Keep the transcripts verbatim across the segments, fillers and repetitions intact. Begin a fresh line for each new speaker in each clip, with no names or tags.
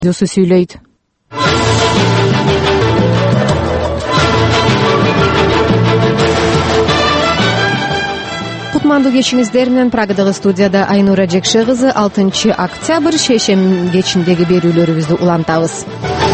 Radyosu söyleydi. Kutmandu geçinizler bilen Praga'dagi studiyada Aynura Jekşe kızı altıncı oktyabr şeşem geçindegi berүүлөрүбүздү ulantабыз.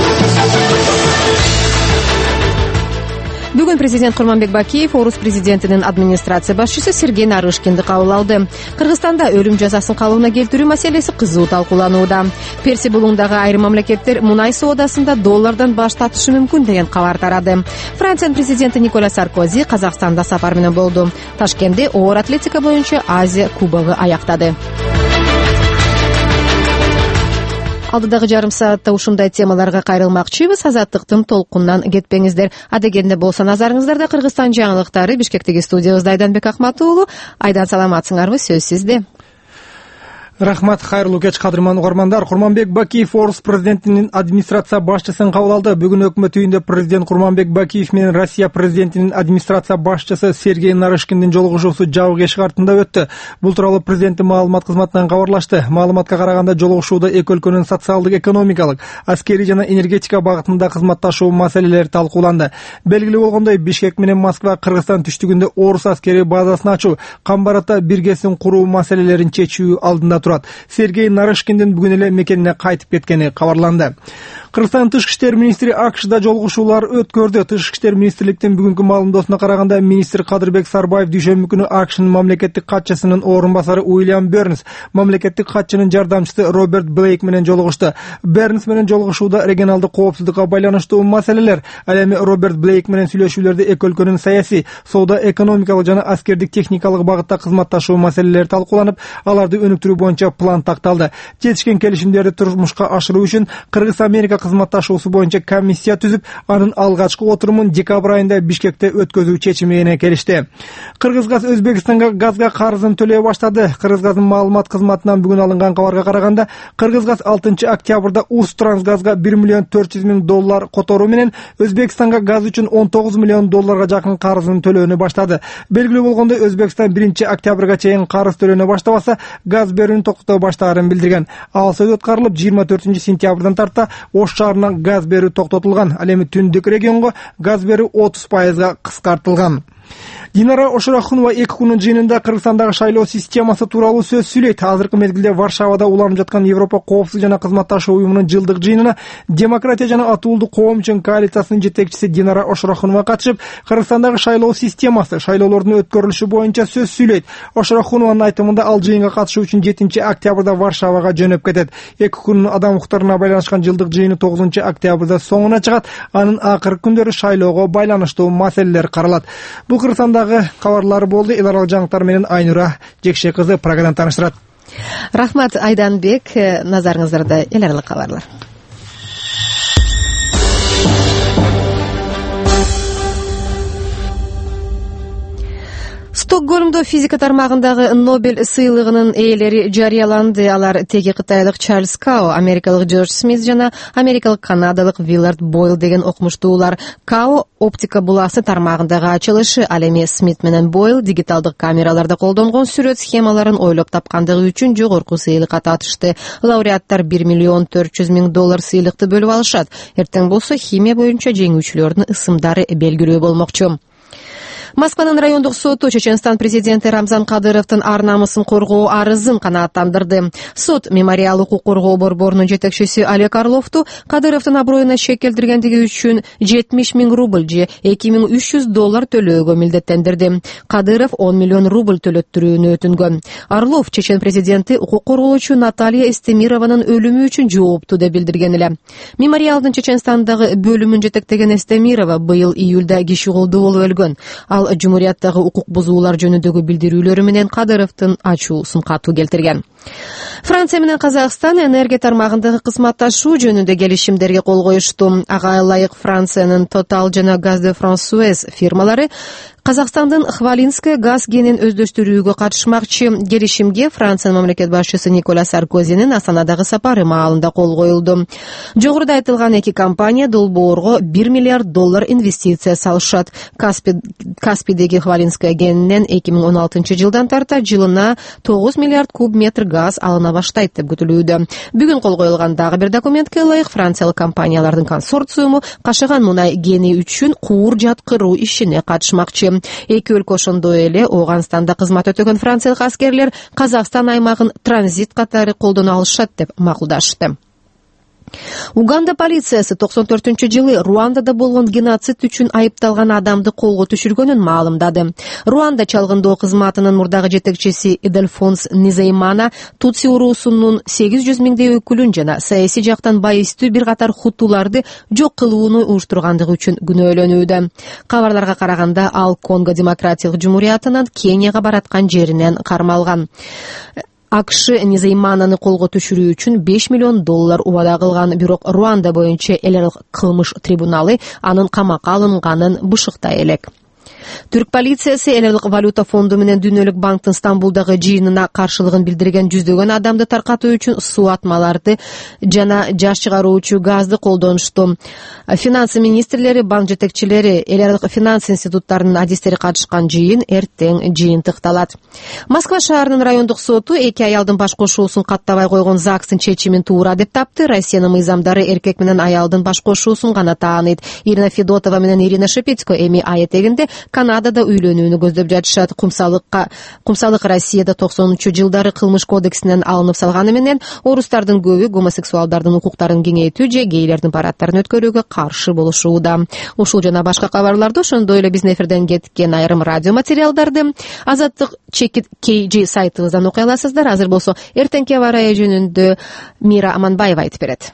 Бүгүн президент Курманбек Бакиев Орус президентинин администрация башчысы Сергей Нарышкинди кабыл алды. Кыргызстанда өлүм жазасын калыбына келтирүү маселеси кызуу талкууланууда. Перси булуңдагы айрым мамлекеттер мунай соодасында доллардан баш тартышы мүмкүн деген кабар тарады. Франциянын президенти Николя Саркози Казакстанда сапар менен болду. Ташкентте оор атлетика боюнча Азия кубогу аяктады. Алдыдагы жарым саатта ушундай темаларга кайрылмакчыбыз. Азаттыктын толкундан кетпеңиздер. Адегенде болсо назарыңыздарда Кыргызстан жаңылыктары. Бишкектеги студиябызда Айданбек Акмат уулу. Айдан, саламатсыңарбы? Сөз сизде.
Рахмат, хайырлуу кеч кадырман угармандар. Курманбек Бакиев Орус президентинин администрация башчысын кабыл алды. Бүгүн өкмөт үйүндө президент Курманбек Бакиев менен Россия президентинин администрация башчысы Сергей Нарышкиндин жолугушуусу жабык эшик артында өттү. Бул тууралуу президенттин маалымат кызматынан кабарлашты. Маалыматка караганда жолугушууда эки өлкөнүн социалдык, экономикалык, аскерий жана энергетика багытында кызматташуу маселелери талкууланды. Белгилүү болгондой, Бишкек менен Москва Кыргызстан түштүгүндө Орус аскерий базасын ачуу, Камбарата биргесин куруу маселелерин чечүү алдында. Сергей Нарышкиндин бүгүн эле мекенине кайтып кеткени кабарланды. Кыргызстан тышкы иштер министри АКШда жолугушуулар өткөрдү. Тышкы иштер министрликтин бүгүнкү маалымдоосуна караганда, министр Кадырбек Сарбаев дүйшөмбү күнү АКШнын мамлекеттик катчысынын орун басары Уильям Бернс, мамлекеттик катчынын жардамчысы Роберт Блейк менен жолугушту. Бернс менен жолугушууда регионалдык коопсуздукка байланыштуу маселелер, ал эми Роберт Блейк менен сүйлөшүүлөрдө эки өлкөнүн саясий, соода, экономикалык жана аскердик техникалык багытта кызматташуу маселелери талкууланып, аларды өнүктүрүү боюнча план такталды. Жетишкен келишимдерди турмушка ашыруу үчүн Кыргыз-Америка кызматташуусу боюнча комиссия түзүп, анын алгачкы отурумун декабрь айында Бишкекте өткөзүү чечимине келишти. Кыргызгаз Өзбекстанга газга карызын төлөй баштады. Кыргызгаздын маалымат кызматынан бүгүн алынган кабарга караганда, Кыргызгаз алтынчы октябрда Усттрансгазга бир миллион төрт жүз миң доллар которуу менен Өзбекстанга газ үчүн он тогуз миллион долларга жакын карызын төлөөнү баштады. Белгилүү болгондой, Өзбекстан биринчи октябрга чейин карыз төлөөнү баштабаса, газ берүүнү токтото баштаарын билдирген. Ал сөз өткөрүлүп, жыйырма төртүнчү сентябрдан тарта Ош шаарынан газ берүү токтотулган. Ал эми түндүк регионго газ берүү отуз пайызга кыскартылган. Динара Ошорохунова эки күнүн жыйынында Кыргызстандагы шайлоо системасы тууралуу сөз сүйлөйт. Азыркы мезгилде Варшавада уланып жаткан Европа коопсуздук жана кызматташуу уюмунун жылдык жыйынына Демократия жана Атуулдуу коом үчүн коалициясынын жетекчиси Динара Ошорохунова катышып, Кыргызстандагы шайлоо системасы, шайлоолордун өткөрүлүшү боюнча сөз сүйлөйт. Ошорохунованын айтымында, ал жыйынга катышуу үчүн жетинчи октябрда Варшавага жөнөп кетет. эки күнүн адам укуктарына байланышкан жылдык жыйыны тогузунчу октябрда соңуна чыгат. Анын акыркы күндөрү шайлоого байланыштуу маселелер каралат. Бул Кыргызстандагы кабарлар болду. Эл аралык жаңылыктар менен Айнура Жекше кызы программадан тааныштырат.
Рахмат, Айданбек. Назарыңыздарда эл аралык кабарлар. Стокгольмдо физика тармагындагы Нобель сыйлыгынын ээлери жарыяланды. Алар теги кытайлык Чарльз Као, америкалык Джордж Смит жана америкалык канадалык Виллард Бойл деген окумуштуулар. Као оптика буласы тармагындагы ачылышы, ал эми Смит менен Бойл дигиталдык камераларда колдонгон сүрөт схемаларын ойлоп тапкандыгы үчүн жогорку сыйлыкка татышты. Лауреаттар бир миллион төрт жүз миң доллар сыйлыкты бөлүп алышат. Эртең болсо химия боюнча жеңүүчүлөрдүн ысымдары белгилүү болмокчу. Москванын райондук соту Чеченстан президенти Рамзан Кадыровдун ар намысын коргоо арызын канааттандырды. Сот мемориал укук коргоо борборунун жетекчиси Олег Орловду Кадыровдун аброюна шек келтиргендиги үчүн жетимиш миң рубль же эки миң үч жүз доллар төлөөгө милдеттендирди. Кадыров он миллион рубль төлөттүрүүнү өтүнгөн. Орлов Чечен президенти укук коргоочу Наталья Эстемированын өлүмү үчүн жоопту деп билдирген эле. Мемориалдын Чеченстандагы бөлүмүн жетектеген Эстемирова быйыл июлда киши колдуу болуп өлгөн. Ал Жумурияттагы укук бузуулар жөнүндөгү билдирүүлөрү менен Кадыровдун ачуусун катуу келтирген. Франция менен Казакстан энергия тармагындагы кызматташуу жөнүндө келишимдерге кол коюшту. Ага ылайык Франциянын Total жана Gaz de France Suez фирмалары Казакстандын Хвалинская газ кенин өздөштүрүүгө катышмакчы. Келишимге Франциянын мамлекет башчысы Николя Саркозинин Астанадагы сапары маалында кол коюлду. Жогоруда айтылган эки компания долбоорго бир миллиард доллар инвестиция салышат. Каспийдеги Хвалинская кенинен эки миң он алтынчы жылдан тарта жылына тогуз миллиард куб метр газ алына баштайт деп күтүлүүдө. Бүгүн кол коюлган дагы бир документке ылайык Франциялык компаниялардын консорциуму кашыган мунай кени үчүн куур жаткыруу ишине катышмакчы. Эки өлкө ошондой эле Ооганстанда кызмат өтөгөн франциялык аскерлер Казакстан аймагын транзит катары колдоно алышат деп макулдашты. Уганда полициясы токсон төртүнчү жылы Руандада болгон геноцид үчүн айыпталган адамды колго түшүргөнүн маалымдады. Руанда чалгындоо кызматынын мурдагы жетекчиси Иделфонс Низеймана Тутси уруусунун сегиз жүз миңдей өкүлүн жана саясий жактан байыстуу бир катар хутуларды жок кылууну уюштургандыгы үчүн күнөөлөнүүдө. Кабарларга караганда ал Конго демократиялык жумуриятынан Кенияга бараткан жеринен кармалган. АКШ Низеймананы колго түшүрүү үчүн беш миллион доллар убада кылган, бирок Руанда боюнча эл аралык кылмыш трибуналы анын камакка алынганын бышыктай элек. Түрк полициясы эл аралык валюта фонду менен Дүйнөлүк банктын Стамбулдагы жыйынына каршылыгын билдирген жүздөгөн адамды таркатуу үчүн суу атмаларды жана жаш чыгаруучу газды колдонушту. Финанс министрлери, банк жетекчилери, эл аралык финанс институттарынын адистери катышкан жыйын эртең жыйынтыкталат. Москва шаарынын райондук соту эки аялдын баш кошуусун каттабай койгон ЗАГСтын чечимин туура деп тапты. Россиянын мыйзамдары эркек менен аялдын баш кошуусун гана тааныйт. Ирина Федотова менен Ирина Шепетько эми аятегинде Канадада үйлөнүүнү көздөп жатышат. Кумсалыкка кумсалык Россияда токсонунчу жылдары кылмыш кодексинен алынып салганы менен орустардын көбү гомосексуалдардын укуктарын кеңейтүү же гейлердин парадтарын өткөрүүгө каршы болушууда. Ушул жана башка кабарларды, ошондой эле биздин эфирден кеткен айрым радио материалдарды Азаттык чекит кей жи сайтыбыздан окуй аласыздар. Азыр болсо эртеңки аба ырайы жөнүндө Мира Аманбаева айтып берет.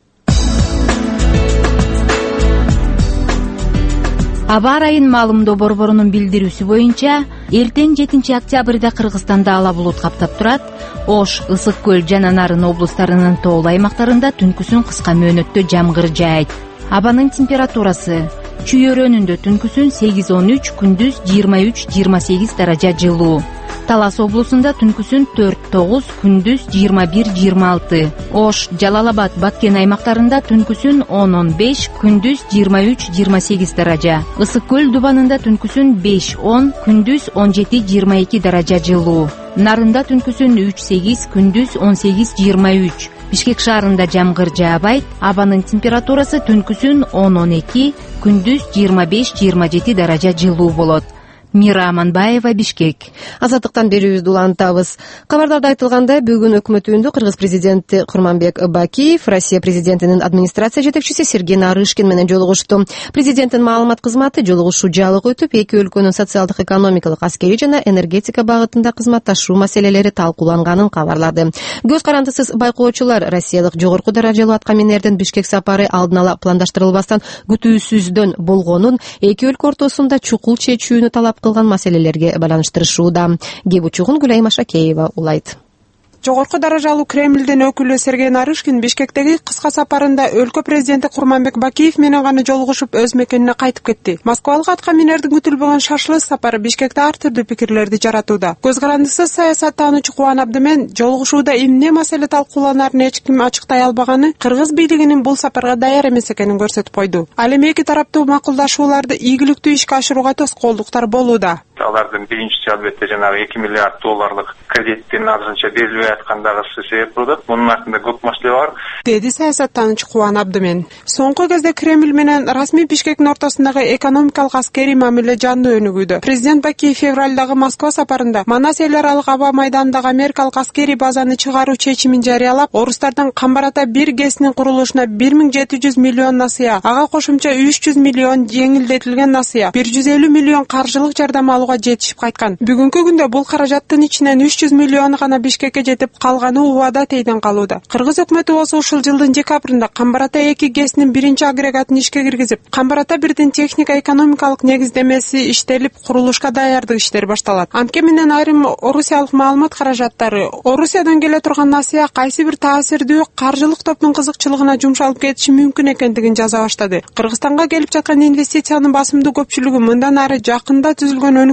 Аба ырайын маалымдоо борборунун билдирүүсү боюнча, эртең жетинчи октябрда Кыргызстанда ала булут каптап турат. Ош, Ысык көл жана Нарын облустарынын тоолуу аймактарында түнкүсүн кыска мөөнөттө жамгыр жаайт. Абанын температурасы Чүйөрөнүндө түнкүсүн сегиз он үч, күндүз жыйырма үч жыйырма сегиз даража жылуу. Талас облусунда түнкүсүн төрт тогуз, күндүз жыйырма бир жыйырма алты. Ош, Жалал-Абад, Баткен аймактарында түнкүсүн он он беш, күндүз жыйырма үч жыйырма сегиз даража. Ысык көл дубанында түнкүсүн беш он, күндүз он жети жыйырма эки даража жылуу. Нарында түнкүсүн үч сегиз, күндүз он сегиз жыйырма үч. Бишкек шаарында жамгыр жаабайт. Абанын температурасы түнкүсүн он он эки, күндүз жыйырма беш жыйырма жети даража жылуу болот. Мира Аманбаева, Бишкек.
Азаттыктан берүүбүздү улантабыз. Кабардарда айтылгандай, бүгүн өкмөтүндө Кыргыз президенти Курманбек Бакиев Россия президентинин администрация жетекчиси Сергей Нарышкин менен жолугушту. Президенттин маалымат кызматы жолугушуу жалык өтүп, эки өлкөнүн социалдык, экономикалык, аскерий жана энергетика багытында кызматташуу маселелери талкууланганын кабарлады. Көз карандысыз байкоочулар, Россиялык жогорку даражалуу аткаминердин Бишкек сапары алдын ала пландаштырылбастан күтүүсүздөн болгонун, эки өлкө ортосунда чукул чечүүнү талап кылган маселелерге байланыштырышууда. Кеп учугун Гүлай Машакеева улайт.
Жогорку даражалуу Кремлдин өкүлү Сергей Нарышкин Бишкектеги кыска сапарында өлкө президенти Курманбек Бакиев менен гана жолугушуп, өз мекенине кайтып кетти. Москвалык аткаминердин күтүлбөгөн шашылы сапары Бишкекте ар түрдүү пикирлерди жаратууда. Көз карандысыз саясаттануучу Кубан Абдымен жолугушууда эмне маселе талкууланарын эч ким ачыктай албаганы, кыргыз бийлигинин бул сапарга даяр эмес экенин көрсөтүп койду. Ал эми эки тараптуу макулдашууларды ийгиликтүү ишке ашырууга тоскоолдуктар болууда.
Алардын биринчиси албетте жанагы эки миллиард долларлык кредиттин азырынча берилбей аткандагысы себеп болот. Мунун артында көп маселе бар,
деди саясаттануучу Кубан Абдымен. Соңку кезде Кремль менен расмий Бишкектин ортосундагы экономикалык, аскерий мамиле жандуу өнүгүүдө. Президент Бакиев февралдагы Москва сапарында Манас эл аралык аба майданындагы америкалык аскерий базаны чыгаруу чечимин жарыялап, орустардын Камбарата бир ГЭСинин курулушуна бир миң жети жүз миллион насыя, ага кошумча үч жүз миллион жеңилдетилген насыя, бир жүз элүү миллион каржылык жардам алууга жетишип кайткан. Бүгүнкү күндө бул каражаттын ичинен үч жүз миллиону гана Бишкекке жетип калганы убада тейден калууда. Кыргыз өкмөтү болсо ушул жылдын декабрында Камбарата эки ГЭСинин биринчи агрегатын ишке киргизип, Камбарата бирдин техника экономикалык негиздемеси иштелип, курулушка даярдык иштери башталат. Анткени менен айрым орусиялык маалымат каражаттары, Орусиядан келе турган насыя кайсы бир таасирдүү каржылык топтун кызыкчылыгына жумшалып кетиши мүмкүн экендигин жаза баштады. Кыргызстанга келип жаткан инвестициянын басымдуу көпчүлүгү мындан ары жакында түзүлгөн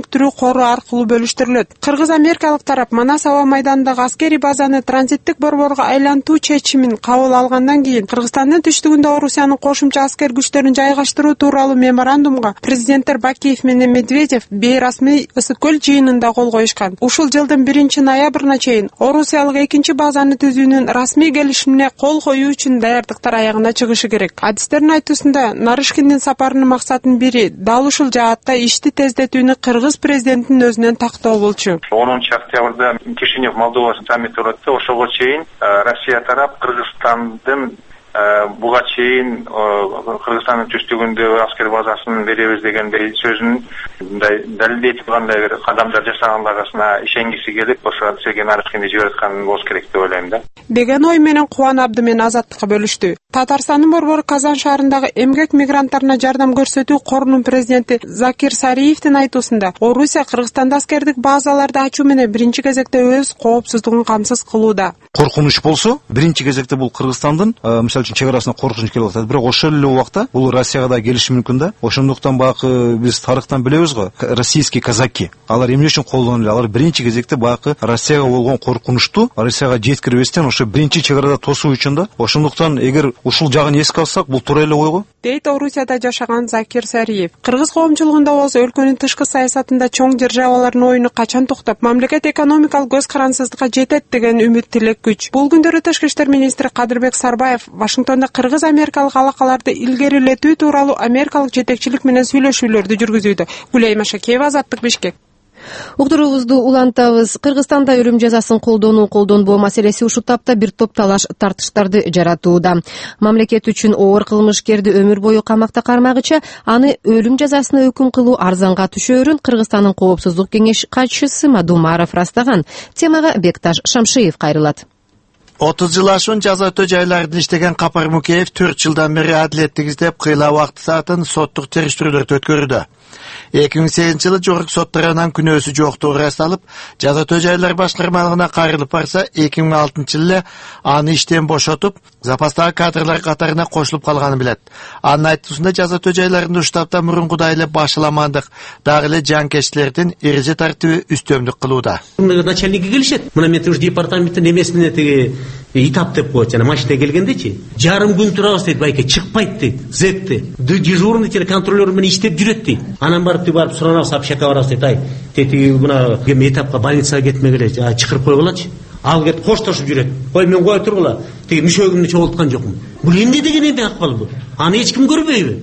өнүктүрүү кору аркылуу бөлүштүрүлөт. Кыргыз-америкалык тарап Манас аба майданындагы аскерий базаны транзиттик борборго айлантуу чечимин кабыл алгандан кийин Кыргызстандын түштүгүндө Орусиянын кошумча аскер күчтөрүн жайгаштыруу тууралуу меморандумга президенттер Бакиев менен Медведев бейрасмий Ысык көл жыйынында кол коюшкан. Ушул жылдын биринчи ноябрына чейин Орусиялык экинчи базаны түзүүнүн расмий келишимине кол коюу үчүн даярдыктар аягына чыгышы керек. Адистердин айтуусунда Нарышкиндин сапарынын максатынын бири дал ушул жаатта ишти тездетүүнү кыргыз президентинин өзүнөн тактоо болчу.
онунчу октябрда Кишинев Молдова саммити өттү. Ошого чейин Россия тарап Кыргызстандын буга чейин Кыргызстандын түштүгүндөгү аскер базасын беребиз дегендей сөзүн далилдетип кандай бир кадамдар жасагандарына ишенгиси келип, ошо Сергей Нарышкинди жибераткан болуш керек деп ойлойм да.
Деген ой менен Кубан Абды менен Азаттыкка бөлүштү. Татарстандын борбору Казан шаарындагы эмгек мигранттарына жардам көрсөтүү корунун президенти Закир Сариевдин айтуусунда, Орусия Кыргызстанда аскердик базаларды ачуу менен биринчи кезекте өз коопсуздугун камсыз кылууда.
Коркунуч болсо, биринчи кезекте бул Кыргызстандын, мисалы үчүн чек арасына коркунуч келип атат. Бирок ошол эле убакта бул Россияга да келиши мүмкүн да. Ошондуктан багы биз тарыхтан билебиз го, российский казаки. Алар эмне үчүн колдонулду? Алар биринчи кезекте багы Россияга болгон коркунучту Россияга жеткирбестен ошо биринчи чек арада тосуу үчүн да. Ошондуктан эгер ушул жагын эске алсак, бул туура эле ойго.
Дейт Орусияда жашаган Закир Сариев. Кыргыз коомчулугунда болсо өлкөнүн тышкы саясатында чоң державалардын оюну качан токтоп, мамлекет экономикалык көз карансыздыкка жетет деген үмүт тилек күч. Бул күндөрү Тышкы иштер министри Кадырбек Сарбаев Вашингтондо кыргыз-америкалык алакаларды илгерилетүү тууралуу америкалык жетекчилик менен сүйлөшүүлөрдү жүргүзүүдө. Гүлайым Ашакеева, Азаттык, Бишкек.
Уктуруубузду улантабыз. Кыргызстанда өлүм жазасын колдонуу колдонбоо маселеси ушул тапта бир топ талаш тартыштарды жаратууда. Мамлекет үчүн оор кылмышкерди өмүр бою камакта кармагыча, аны өлүм жазасына өкүм кылуу арзанга түшөөрүн Кыргызстандын коопсуздук кеңеш катчысы Мадумаров растаган. Темага Бекташ Шамшиев кайрылат.
отуз жыл ашуун жаза өтөө жайларында иштеген Капар Мукеев төрт жылдан бери адилеттик издеп, кыйла убакыт саатын соттук териштирүүлөрдү өткөрүүдө. эки миң сегизинчи жылы жогорку сот тарабынан күнөөсү жоктугу ырасталып, жаза өтөө жайлар башкармалыгына кайрылып барса, эки миң алтынчы жылы аны иштен бошотуп, запастагы кадрлар катарына кошулуп калганын билет. Анын айтуусунда жаза өтөө жайларында уштапта мурункудай эле башаламандык, дагы эле жанкечтилердин эреже тартиби үстөмдүк кылууда.
Начальники келишет. Мына мен уж департаменттин эмесине теги итап деп коет, жана машина келгендечи. Жарым күн турабыз дейт, байке чыкпайт дейт, зетти. Дежурный телеконтролер менен иштеп жүрөт дейт. Анан барып тип барып суранабыз, апшака барабыз дейт. Ай, тети мына этапка больницага кетмегиле, чакырып койгулачы. Ал кет коштошуп жүрөт. Кой мен кое тургула. Теги мүшөгүмдү чогулткан жокмун. Бул эмне деген эмне акбал бул? Аны эч ким көрбөйбү?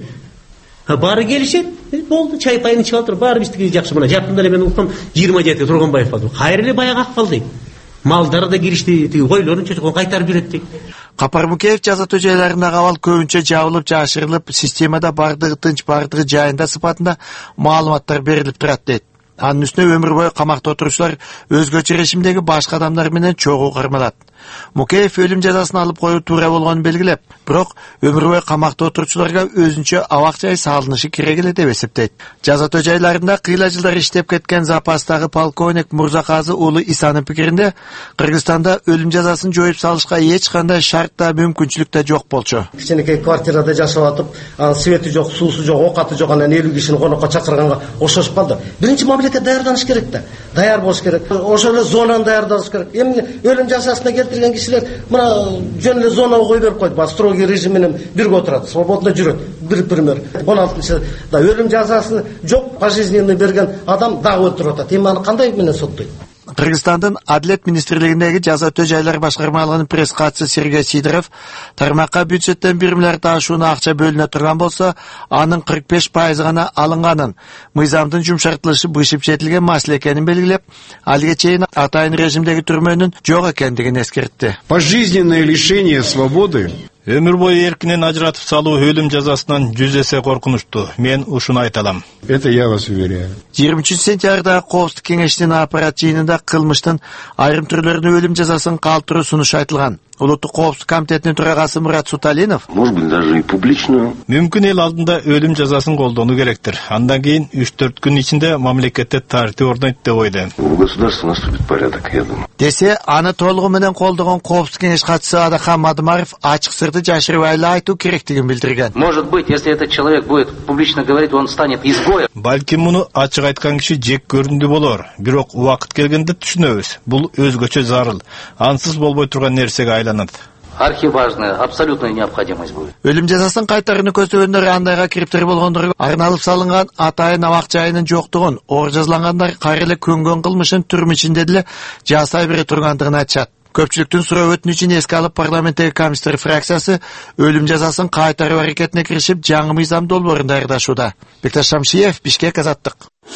Баары келишет. Болду, чай пайын ичип алып, баары биздики жакшы. Мына жакында эле мен уктум жыйырма жети Тургунбаев болду. Кайра эле баягы акбал дейт. Малдары да киришти, тиги койлорун чөчкөн кайтарып жүрөт дейт.
Капар Мукеев жаза өтөө жайларындагы абал көбүнчө жабылып, жашырылып, системада бардыгы тынч, бардыгы жайында сыпатында маалыматтар берилип турат дейт. Анын үстүнө өмүр бою камакта отурушулар өзгөчө режимдеги башка адамдар менен чогуу кармалат. Мукеев өлүм жазасын алып коюу туура болгонун белгилеп, бирок өмүр бою камакта отурчуларга өзүнчө абак жай салынышы керек эле деп эсептейт. Жаза өтөө жайларында кыйла жылдар иштеп кеткен запастагы полковник Мурзаказы уулу Исанын пикиринде, Кыргызстанда өлүм жазасын жоюп салышка эч кандай шарт да, мүмкүнчүлүк да жок болчу.
Кичинекей квартирада жашап атып, анын свети жок, суусу жок, оокаты жок, анан элүү кишини конокко чакырганга окшошуп калды. Биринчи мамлекет даярданыш керек да. Даяр болуш керек. Ошол эле зонаны даярдаш керек. Эми өлүм жазасына келтирген кишилер мына жөн эле зонага кой берип койду. Бас строгий режим менен бирге отурат, свободно жүрөт. Бир пример. он алтынчы да өлүм жазасын жок, пожизненный берген адам дагы өлтүрүп атат. Эми аны кандай менен соттойт?
Кыргызстандын Адилет министрлигиндеги жаза өтөө жайлар башкармалыгынын пресс катчысы Сергей Сидоров тармакка бюджеттен бир миллиард ашуун акча бөлүнө турган болсо, анын кырк беш пайызы гана алынганын, мыйзамдын жумшартылышы бышып жетилген маселе экенин белгилеп, алга чейин атайын режимдеги түрмөнүн жок экендигин эскертти.
Пожизненное лишение свободы
өмүр бою эркинен ажыратып салуу өлүм жазасынан жүз эсе коркунучтуу. Мен ушуну айта алам.
Это я вас уверяю.
жыйырма үчүнчү сентябрда Коопсуздук кеңешинин аппарат жыйынында кылмыштын айрым түрлөрүнө өлүм жазасын калтыруу сунушу айтылган. Улуттук коопсуздук комитетинин төрагасы Мурат Суталинов.
Может быть, даже и публично.
Мүмкүн эл алдында өлүм жазасын колдонуу керектир. Андан кийин үч төрт күн ичинде мамлекетте тартип орнойт деп ойлойм.
У государства наступит порядок, я думаю.
Десе, аны толугу менен колдогон коопсуздук кеңеш катчысы Адахан Мадымаров ачык сырды жашырбай эле айтуу керектигин билдирген.
Может быть, если этот человек будет публично говорить, он станет изгоем.
Балким муну ачык айткан киши жек көрүндү болор. Бирок убакыт келгенде түшүнөбүз. Бул өзгөчө зарыл. Ансыз болбой турган нерсеге айланат.
Архиважная, абсолютная необходимость будет.
Өлүм жазасын кайтарууну көздөгөндөр андайга кириптир болгондорго арналып салынган атайын абак жайынын жоктугун, оор жазылгандар кайра эле көнгөн кылмышын түрмө ичинде деле жасай бере тургандыгын айтышат. Көпчүлүктүн суроо өтүнүчүн эске алып парламенттеги коммунисттер фракциясы өлүм жазасын кайтаруу аракетине киришип, жаңы мыйзам долбоорун даярдашууда. Бекташ Шамшиев, Бишкек, Азаттык.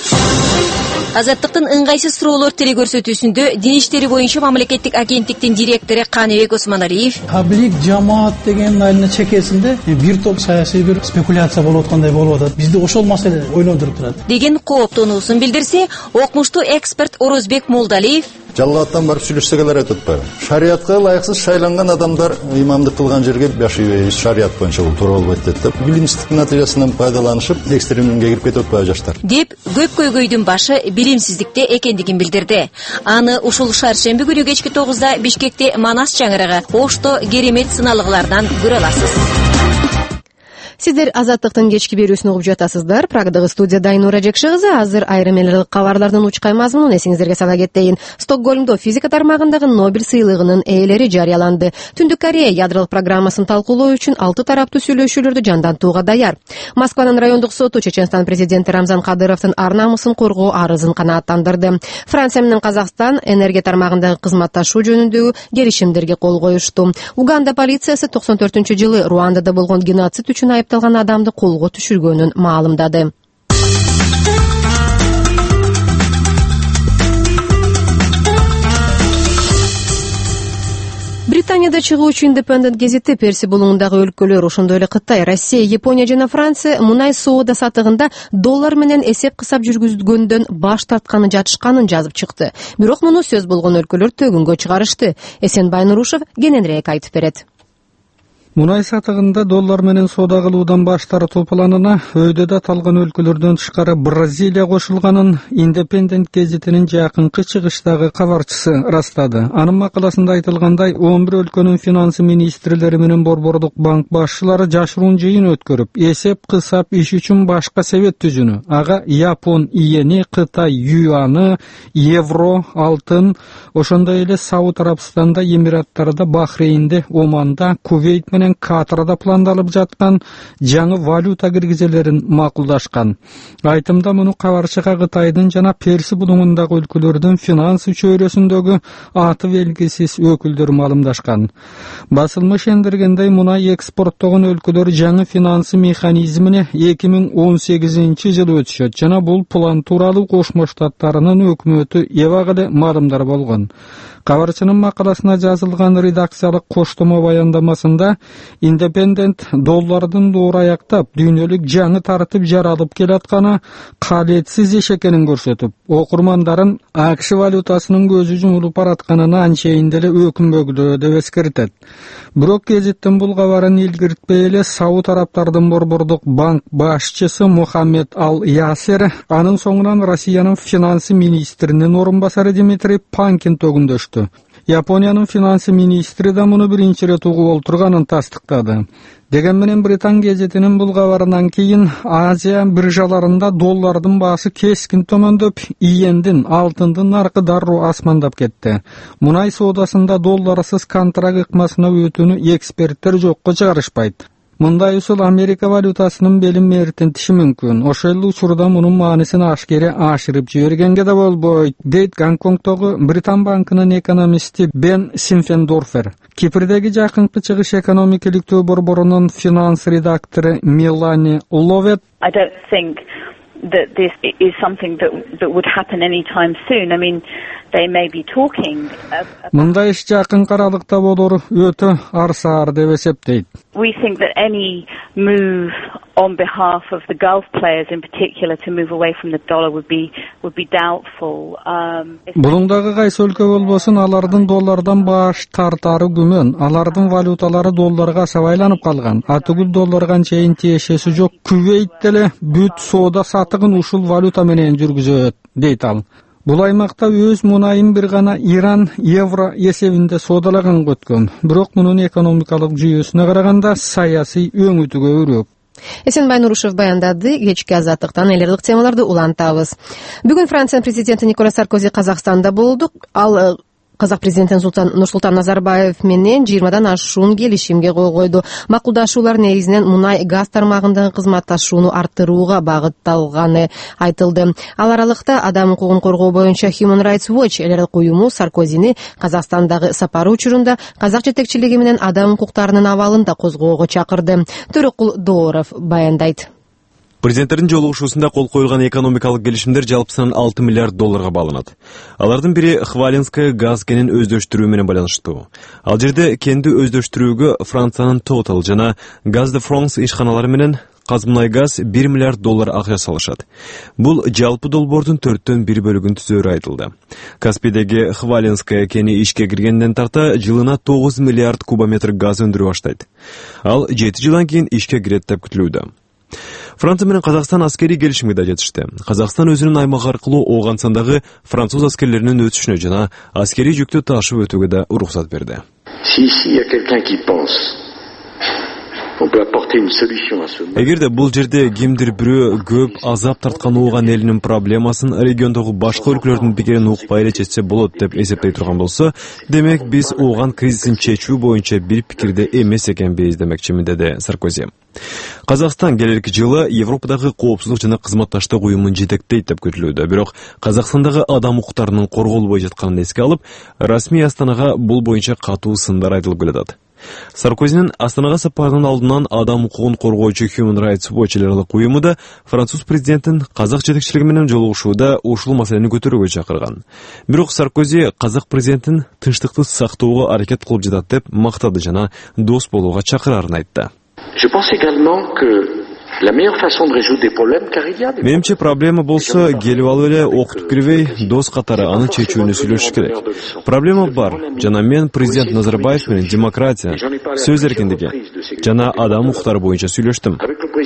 Азаттыктын ыңгайсыз суроолор телекөрсөтүүсүндө Дин иштери боюнча мамлекеттик агенттиктин директору Каныбек Осмоналиев
таблик жамаат деген айына чекесинде бир топ саясий бир спекуляция болуп аткандай болуп атат. Бизди ошол маселе ойлондуруп турат
деген кооптонуусун билдирсе, окумуштуу эксперт Орозбек Молдалиев
жалгаттан барып сүйлөшсөгөлөр өтөтпөй. Шариатка ылайыксыз шайланган адамдар имамдык кылган жерге жашайбайбыз, шариат боюнча бул туура болбойт деп, билимсиздиктин натыйжасынан пайдаланышып, экстремизмге кирип кетип атпайбы жаштар.
Деп көп көйгөйдүн башы билимсиздикте экендигин билдирди. Аны ушул шаршемби күнү кечки тогузда Бишкекте Манас чаңырыгы Ошто керемет сыналыгылардан көрө аласыз.
Сиздер Азаттыктын кечки берүүсүн угуп жатасыздар. Прагдагы студияда Айнура Жекшегизы. Азыр айрым эле кабарлардын учкай мазмунун эсиңиздерге сала кетейин. Стокгольмдо физика тармагындагы Нобель сыйлыгынын ээлери жарыяланды. Түндүк Корея ядролук программасын талкуулоо үчүн алты тараптуу сүйлөшүүлөрдү жандантууга даяр. Москванын райондук соту Чеченстан президенти Рамзан Кадыровдун ар намысын коргоо арызын канааттандырды. Франция менен Казакстан энергия тармагындагы кызматташуу жөнүндөгү келишимдерге кол коюшту. Уганда полициясы токсон төртүнчү жылы Руандада болгон геноцид үчүн айыпталган адамды колго түшүргөнүн маалымдады. Британияда чыгуучу Independent гезити Перси булуңундагы өлкөлөр, ошондой эле Кытай, Россия, Япония жана Франция мунай соода сатыгында доллар менен эсеп кысап жүргүзгөндөн баш тартканы жатышканын жазып чыкты. Бирок муну сөз болгон өлкөлөр төгүнгө чыгарышты. Эсенбай Нурушев кененирээк айтып берет.
Мунай сатыгында доллар менен соода кылуудан баш тартуу планына өйдөдө аталган өлкөлөрдөн тышкары Бразилия кошулганын Independent гезитинин жакынкы чыгыштагы кабарчысы растады. Анын макаласында айтылгандай, он бир өлкөнүн финансы министрлери менен борбордук банк башчылары жашыруун жыйын өткөрүп, эсеп кысап иш үчүн башка совет түзүүнү, ага Япон иени, Кытай юаны, евро, алтын, ошондой эле Сауд Арабстанда, Эмираттарда, Бахрейнде, Оманда, Кувейт менен Катарда пландалып жаткан жаңы валюта киргизелерин макулдашкан. Айтымда муну кабарчыга Кытайдын жана Перси булуңундагы өлкөлөрдүн финанс чөйрөсүндөгү аты белгисиз өкүлдөр маалымдашкан. Басылма ишендиргендей, мунай экспорттогон өлкөлөр жаңы финансы механизмине эки миң он сегизинчи жылы өтүшөт жана бул план тууралуу Кошмо Штаттарынын өкмөтү эбагы маалымдар болгон. Кабарчынын макаласына жазылган редакциялык коштомо баяндамасында Independent доллардын доор аяктап, дүйнөлүк жаңы тартып жаралып келатканы калетсиз иш экенин көрсөтүп, окурмандарын АКШ валютасынын көзү жумулуп баратканына анчейин деле өкүнбөгүлө деп эскертет. Бирок гезиттин бул кабарын илгиртпей эле Сауд Арабтардын борбордук банк башчысы Мухаммед Ал-Ясер, анын соңунан Россиянын финансы министринин орун басары Дмитрий Панкин төгүндөштү. Япониянын финансы министри да муну биринчи ирет угуп олтурганын тастыктады. Деген менен Британ гезитинин бул кабарынан кийин Азия биржаларында доллардын баасы кескин төмөндөп, иендин, алтындын наркы дароо асмандап кетти. Мунай соодасында долларсыз контракт ыкмасына өтүүнү эксперттер жокко чыгарышпайт. Мындай усул Америка валютасынын белин мээртентиши мүмкүн. Ошол эле учурда мунун маанисин ашкере ашырып жибергенге да болбойт, дейт Гонконгдогу Британ банкынын экономисти Бен Симфендорфер. Кипрдеги жакынкы чыгыш экономик иликтөө борборунун финанс редактору Мелани Ловет
I don't think that this is something that that would happen anytime soon. I mean, they may be talking.
Мындай иш жакын аралыкта болор, өтө арсаар деп эсептейт.
We think that any move on behalf of the Gulf players in particular to move away from the dollar would be would be doubtful. Um,
Булуңдагы кайсы өлкө болбосун алардын доллардан баш тартары күмөн, алардын валюталары долларга сабайланып калган. Атүгүл долларга чейин тиешеси жок. Күвейт деле бүт соода сатыгын ушул валюта менен жүргүзөт, дейт ал. Бул аймакта өз мунайын бир гана Иран евро эсебинде соодалаган өткөн. Бирок мунун экономикалык жүйөсүнө караганда саясий өңүтү көбүрөөк.
Эсенбай Нурушев баяндады. Кечки азаттыктан элерлик темаларды улантабыз. Бүгүн Франция президенти Никола Саркози Казакстанда болду. Ал Казак президенти Нурсултан Назарбаев менен жыйырмадан ашуун келишимге кол койду. Макулдашуулар негизинен мунай газ тармагындагы кызматташууну арттырууга багытталганы айтылды. Ал аралыкта адам укугун коргоо боюнча Human Rights Watch элерлик уюму Саркозини Казакстандагы сапары учурунда казак жетекчилиги менен адам укуктарынын абалын да козгоого чакырды. Төрөкул Дооров баяндайт.
Президенттердин жолугушуусунда кол коюлган экономикалык келишимдер жалпысынан алты миллиард долларга багланат. Алардын бири Хвалинская газ кенин өздөштүрүү менен байланыштуу. Ал жерде кенди өздөштүрүүгө Франциянын Total жана Gaz de France ишканалары менен Казмунайгаз бир миллиард доллар акча салышат. Бул жалпы долбоордун төрттөн бир бөлүгүн түзөөрү айтылды. Каспийдеги Хвалинская кени ишке киргенден тарта жылына тогуз миллиард кубометр газ өндүрүп баштайт. Ал жети жылдан кийин ишке кирет деп күтүлүүдө. Франция менен Казакстан аскери келишимге да жетишти. Казакстан өзүнүн аймак аркылуу Ооганстандагы француз аскерлеринин өтүшүнө жана аскери жүктү ташып өтүүгө да уруксат берди. Эгерде бул жерде кимдир бирөө көп азап тарткан Ооган элинин проблемасын региондогу башка өлкөлөрдүн пикирин укпай эле чечсе болот деп эсептей турган болсо, демек биз Ооган кризисин чечүү боюнча бир пикирде эмес экенбиз демекчимин, деди Саркози. Казакстан келерки жылы Европадагы коопсуздук жана кызматташтык уюмун жетектейт деп күтүлүүдө. Бирок Казакстандагы адам укуктарынын корголбой жатканын эске алып, расмий Астанага бул боюнча катуу сындар айтылып келатат. Саркозинин Астанага сапарынын алдынан адам укугун коргоочу Human Rights Watch элерлик уюму да француз президентин казак жетекчилиги менен жолугушууда ушул маселени көтөрүүгө чакырган. Бирок Саркози казак президентин тынчтыкты сактоого аракет кылып жатат деп мактады жана дос болууга чакырарын айтты. Менимче проблема болсо келип алып эле окутуп кирбей, дос катары аны чечүүнү сүйлөшүш керек. Проблема бар жана мен президент Назарбаев менен демократия, сөз эркиндиги жана адам укуктары боюнча сүйлөштүм,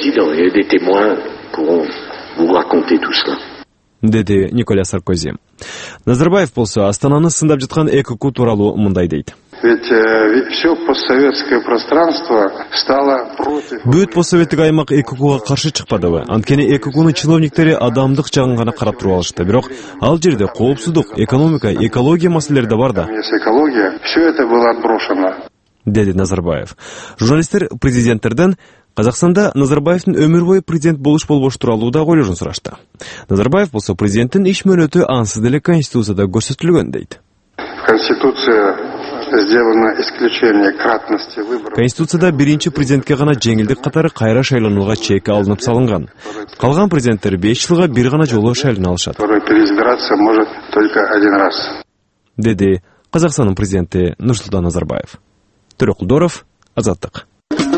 деди Николя Саркози. Назарбаев болсо Астананы сындап жаткан ЭКК тууралуу мындай дейт.
Ведь э, все постсоветское пространство стало против...
Бүт постсоветтик аймак ЭККга каршы чыкпадыбы? Анткени ЭККнын чиновниктери адамдык жагын гана карап туруп алышты. Бирок ал жерде коопсуздук, экономика, экология маселелери да бар да.
Экология, все это было отброшено,
деди Назарбаев. Журналисттер президенттерден Казакстанда Назарбаевдин өмүр бою президент болуш болбош тууралуу да ойлошун сурашты. Назарбаев болсо президенттин иш мөөнөтү ансыз деле Конституцияда көрсөтүлгөн дейт.
Конституция сделано исключение кратности выборов.
Конституцияда биринчи президентке гана жеңилдик катары кайра шайланууга чек алынып салынган. Калган президенттер беш жылга бир гана жолу шайлана алышат.
Переизбираться может только один раз,
деди Казакстандын президенти Нурсултан Назарбаев. Төрөкул Дооров, Азаттык.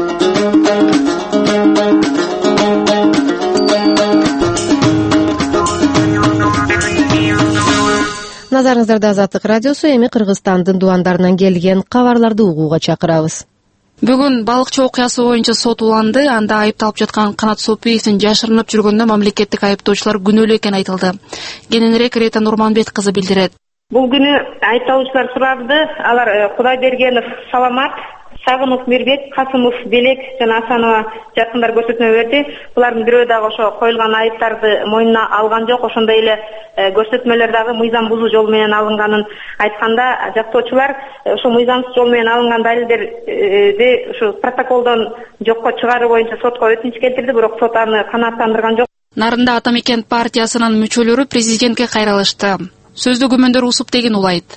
Назарыңыздарда Азаттык радиосу, эми Кыргызстандын дубандарынан келген кабарларды угууга чакырабыз.
Бүгүн балыкчы окуясы боюнча сот уланды. Анда айыпталып жаткан Канат Сопиевдин жашырынып жүргөндө мамлекеттик айыптоочулар күнөөлүү экени айтылды. Кененирээк Рета Нурманбет кызы билдирет.
Бул күнү айыпталуучулар сурарды. Алар Кудайбергенов Саламат, Сагынов Мирбек, Касымов Белек жана Асанова жакындар көрсөтмө берди. Булардын бирөө дагы ошо коюлган айыптарды мойнуна алган жок. Ошондой эле көрсөтмөлөр дагы мыйзам бузуу жолу менен алынганын айтканда, жактоочулар ошо мыйзамсыз жол менен алынган далилдерди ушу протоколдон жокко чыгаруу боюнча сотко өтүнүч келтирди, бирок сот аны канааттандырган жок.
Нарында Атамекен партиясынын мүчөлөрү президентке кайрылышты. Сөздү күмөндөр усуп деген улайт.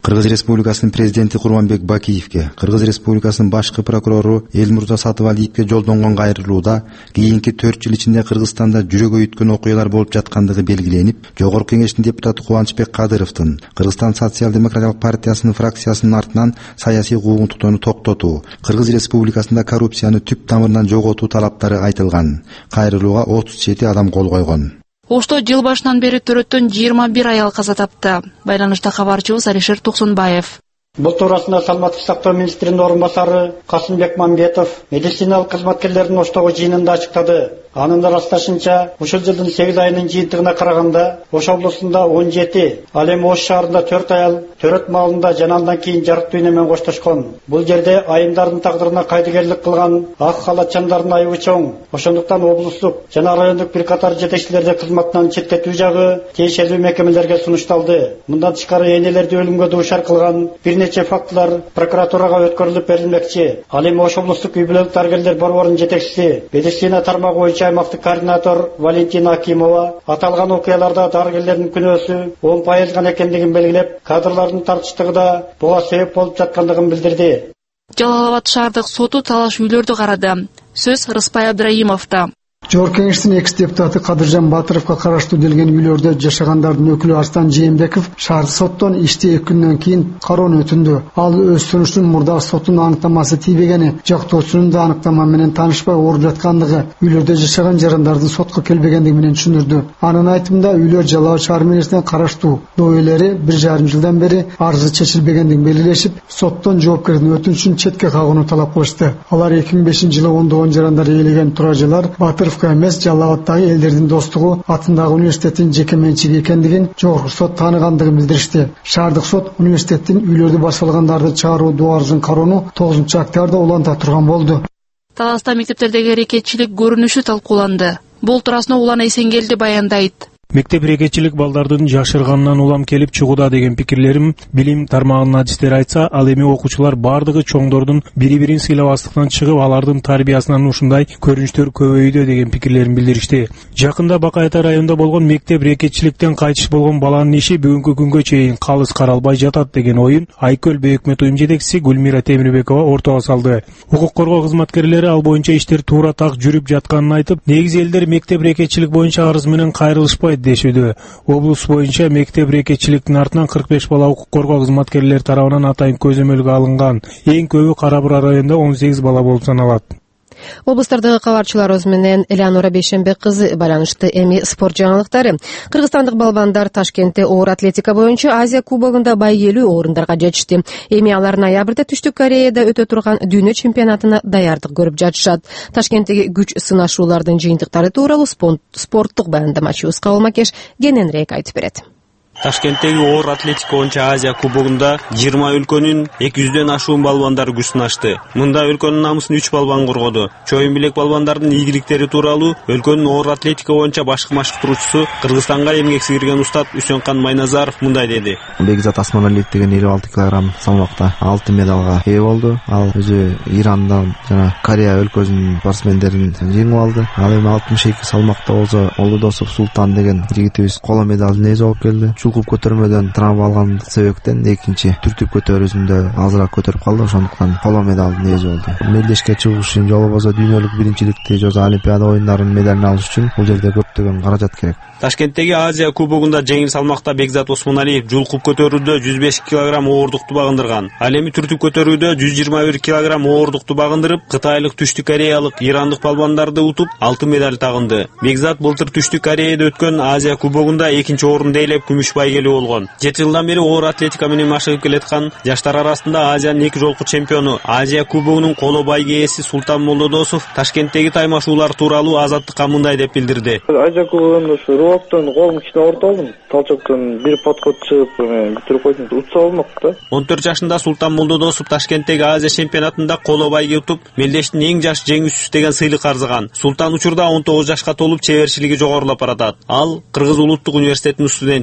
Кыргыз Республикасынын президенти Курманбек Бакиевке, Кыргыз Республикасынын башкы прокурору Элмурза Сатыбалиевке жолдонгон кайрылууда кийинки төрт жыл ичинде Кыргызстанда жүрөгү үйткөн окуялар болуп жаткандыгы белгиленип, Жогорку Кеңештин депутаты Кубанычбек Кадыровдун Кыргызстан социал-демократиялык партиясынын фракциясынын артынан саясий куугунтуктоону токтотуу, Кыргыз Республикасында коррупцияны түп тамырынан жоготуу талаптары айтылган. Кайрылууга отуз жети адам кол койгон.
Ошто жыл башынан бери төрөттөн жыйырма бир аял каза тапты. Байланышта кабарчыбыз Алишер Туксунбаев.
Бул туурасында Саламаттык сактоо министринин орун басары Касымбек Мамбетов медициналык кызматкерлердин Оштогу жыйынында ачыктады. Анын ырасташынча, ушул жылдын сегиз айынын жыйынтыгына караганда, Ош облусунда он жети, ал эми Ош шаарында төрт аял төрөт маалында жана андан кийин жарык дүйнө менен коштошкон. Бул жерде айымдардын тагдырына кайдыгерлик кылган ак халатчандардын айыбы чоң. Ошондуктан облустук жана райондук бир катар жетекчилерди кызматтан четтетүү жагы тиешелүү мекемелерге сунушталды. Мындан тышкары энелерди өлүмгө дуушар кылган бир нече фактылар прокуратурага өткөрүлүп берилмекчи. Ал эми Ош облустук үй-бүлөлүк дарыгерлер борборунун жетекчиси, медицина тармагы боюнча аймактык координатор Валентина Акимова аталган окуяларда дарыгерлердин күнөөсү он пайыз гана экендигин белгилеп, кадрлардын тартыштыгы да буга себеп болуп жаткандыгын билдирди.
Жалал Абад шаардык соту талаш үйлөрдү карады. Сөз Рыспай Абдрайымовдо.
Жогорку Кеңештин экс депутаты Кадыржан Батыровго караштуу делген үйлөрдө жашагандардын өкүлү Арстан Жээнбеков шаардык соттон ишти эки күндөн кийин кароону өтүндү. Ал өз сунушунун мурдагы соттун аныктамасы тийбегени, жактоочунун да аныктама менен таанышпай ооруп жаткандыгы, үйлөрдө жашаган жарандардын сотко келбегендиги менен түшүндүрдү. Анын айтымында үйлөр Жалал Абад шаар мэриясынан караштуу. Дойлери бир жарым жылдан бери арызы чечилбегендигин белгилешип, соттон жоопкердин өтүнүчүн четке кагууну талап кылышты. Алар эки миң бешинчи жылы ондогон жарандар ээлеген туражалар Батыров эмес Жалал Абаддагы элдердин достугу атындагы университеттин жеке менчиги экендигин Жогорку сот тааныгандыгын билдиришти. Шаардык сот университеттин үйлөрдү басып алгандарды чыгаруу дуарызын кароону тогузунчу октябрда уланта турган болду.
Таласта мектептердеги аракетчилик көрүнүшү талкууланды. Бул туурасында Улан Эсенгелди баяндайт.
Мектеп рекетчилик балдардын жашырганынан улам келип чыгууда деген пикирлерим билим тармагынын адистери айтса, ал эми окуучулар бардыгы чоңдордун бири-бирин сыйлабастыктан чыгып, алардын тарбиясынан ушундай көрүнүштөр көбөйдү деген пикирлерин билдиришти. Жакында Бакай Ата районунда болгон мектеп рекетчиликтен кайтыш болгон баланын иши бүгүнкү күнгө чейин калыс каралбай жатат деген оюн Айкөл Бейөкмөт уюм жетекчиси Гүлмира Темирбекова ортого салды. Укук коргоо кызматкерлери ал боюнча иштер туура так жүрүп жатканын айтып, негизи элдер мектеп рекетчилик боюнча арыз менен кайрылышпайт дешүүдө. Облус боюнча мектеп рекетчиликтин артынан кырк беш бала укук коргоо кызматкерлери тарабынан атайын көзөмөлгө алынган. Эң көбү Кара Бура районунда он сегиз бала болуп саналат.
Облустардагы кабарчыларыбыз менен Элеонора Бейшембек кызы байланышты. Эми спорт жаңылыктары. Кыргызстандык балбандар Ташкентте оор атлетика боюнча Азия кубогунда байгелүү орундарга жетишти. Эми алар ноябрда Түштүк Кореяда өтө турган дүйнө чемпионатына даярдык көрүп жатышат. Ташкенттеги күч сынашуулардын жыйынтыктары тууралуу спорттук баяндамачыбыз Кабыл Макеш кененирээк айтып берет.
Ташкенттеги оор атлетика боюнча Азия кубогунда жыйырма өлкөнүн эки жүздөн ашуун балбандары күч сынашты. Мында өлкөнүн намысын үч балбан коргоду. Чоюн билек балбандардын ийгиликтери тууралуу өлкөнүн оор атлетика боюнча башкы машыктыруучусу Кыргызстанга эмгек сиңирген устат Үсөнкан Майназаров мындай деди.
Бекзат Асманалиев деген элүү алты килограмм салмакта алтын медалга ээ болду. Ал өзү Ирандан жана Корея өлкөсүнүн спортсмендерин жеңип алды. Ал эми алтымыш эки салмакта болсо Олудосов Султан деген жигитибиз коло медалдын ээси болуп келди. Чулкуп көтөрмөдөн травма алган себептен экинчи түртүп көтөрүүсүндө азыраак көтөрүп калды, ошондуктан коло медалдын ээси болду. Мелдешке чыгуу үчүн же болбосо дүйнөлүк биринчиликти же Олимпиада оюндарынын медалын алыш үчүн бул жерде көптөгөн каражат керек.
Ташкенттеги Азия кубогунда жеңил салмакта Бекзат Осмоналиев жулкуп көтөрүүдө жүз беш килограмм оордукту багындырган. Ал эми түртүп көтөрүүдө жүз жыйырма бир килограмм оордукту багындырып, кытайлык, түштүк кореялык, ирандык балбандарды утуп, алтын медаль тагынды. Бекзат былтыр Түштүк Кореяда өткөн Азия кубогунда экинчи орунду ээлеп, күмүш байгелүү болгон. жети жылдан бери оор атлетика менен машыгып келаткан жаштар арасында Азиянын эки жолку чемпиону, Азия кубогунун коло байге ээси Султан Молдодосов Ташкенттеги таймашуулар тууралуу Азаттыкка мындай деп билдирди.
Азия кубогунда Роктон колум кичине ортолдум. Талчоктон бир подкот чыгып, бүтүрүп койдум. Утса болмок да.
он төрт жашында Султан Молдодосов Ташкенттеги Азия чемпионатында коло байге утуп, мелдештин эң жаш жеңүүчүсү деген сыйлык арзыган. Султан учурда он тогуз жашка толуп чеберчилиги жогорулап баратат. Ал Кыргыз улуттук университетинин студенти.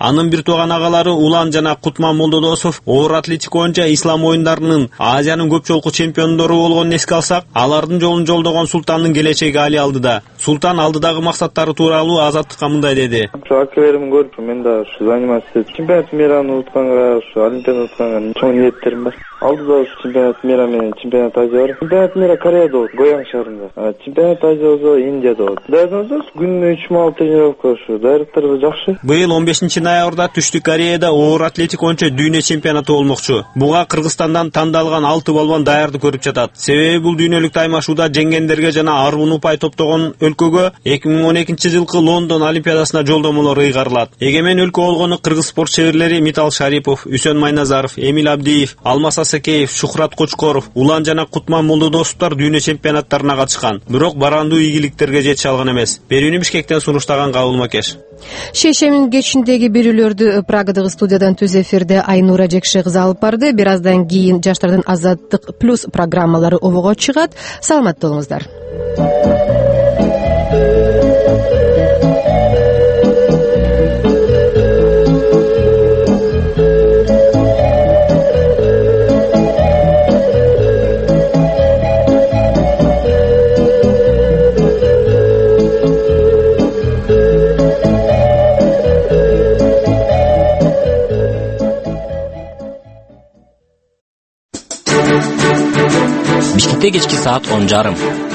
Анын бир тууган агалары Улан жана Кутман Молдодосов оор атлетика боюнча ислам оюндарынын Азиянын көп жолку чемпиондору болгонун эске алсак, алардын жолун жолдогон Султандын келечеги али алдыда. Султан алдыдагы максаттары тууралуу Азаттыкка мындай деди.
Акыларым көрүп, мен да ушу заниматься чемпионат мираны утканга, ушу олимпиада утканга чоң ниеттерим бар. Алдыда ушу чемпионат мира менен чемпионат Азия бар. Чемпионат мира Кореяда болот, Гоян шаарында. Чемпионат Азия болсо Индияда болот. Даярдансак, күнүнө үч маал тренировка ушу. Даярдыктар жакшы.
Быйыл он бешинчи ноябрда Түштүк Кореяда оор атлетика боюнча дүйнө чемпионаты болмокчу. Буга Кыргызстандан тандалган алты балбан даярды көрүп жатат. Себеби бул дүйнөлүк таймашууда жеңгендерге жана арбын упай топтогон өлкөгө эки миң он экинчи жылкы Лондон олимпиадасына жолдомолор ыйгарылат. Эгемен өлкө болгону кыргыз спорт чеберлери Митал Шарипов, Үсөн Майназаров, Эмил Абдиев, Алмаз Асакеев, Шухрат Кочкоров, Улан жана Кутман Молдодосовдор дүйнө чемпионаттарына катышкан. Бирок барандуу ийгиликтерге жете алган эмес. Берүүнү Бишкектен сунуштаган Кабыл Макеш.
Шейшемин кечиндеги берүүлөрдү Прагадагы студиядан түз эфирде Айнура Жекше кызы алып барды. Бир аздан кийин жаштардын Азаттык плюс программалары обого чыгат. Саламатта болуңуздар.
Бишкекте кечки саат он жарым.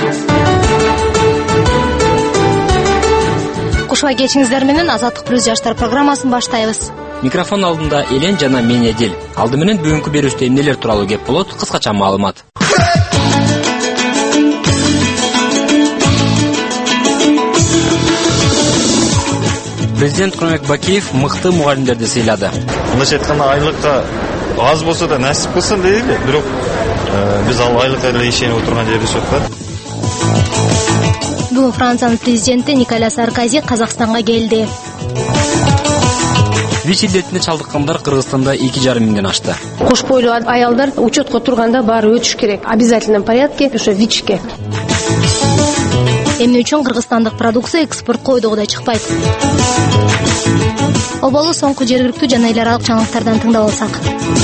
Кушуа кечиңиздер менен Азаттык плюс жаштар программасын баштайбыз.
Микрофон алдында Элен жана мен Эдил. Алды менен бүгүнкү берүүбүздө эмнелер тууралуу кеп болот? Кыскача маалымат. Президент Курманбек Бакиев мыкты мугалимдерди сыйлады.
Мындайча айтканда айлыкка аз болсо да насип кылсын дейли, бирок биз ал айлыкка эле ишенип отурган жерибиз жок да.
Бүгүн Франциянын президенти Николя Саркози Казакстанга келди.
ВИЧ илдетине чалдыккандар Кыргызстанда эки жарым миңден ашты.
Кош бойлуу аялдар учетко турганда баары өтүш керек. Обязательном порядке ошо ВИЧке.
Эмне үчүн кыргызстандык продукция экспортко ойдогудай чыкпайт? Оболу соңку жергиликтүү жана эл аралык жаңылыктардан тыңдап алсак.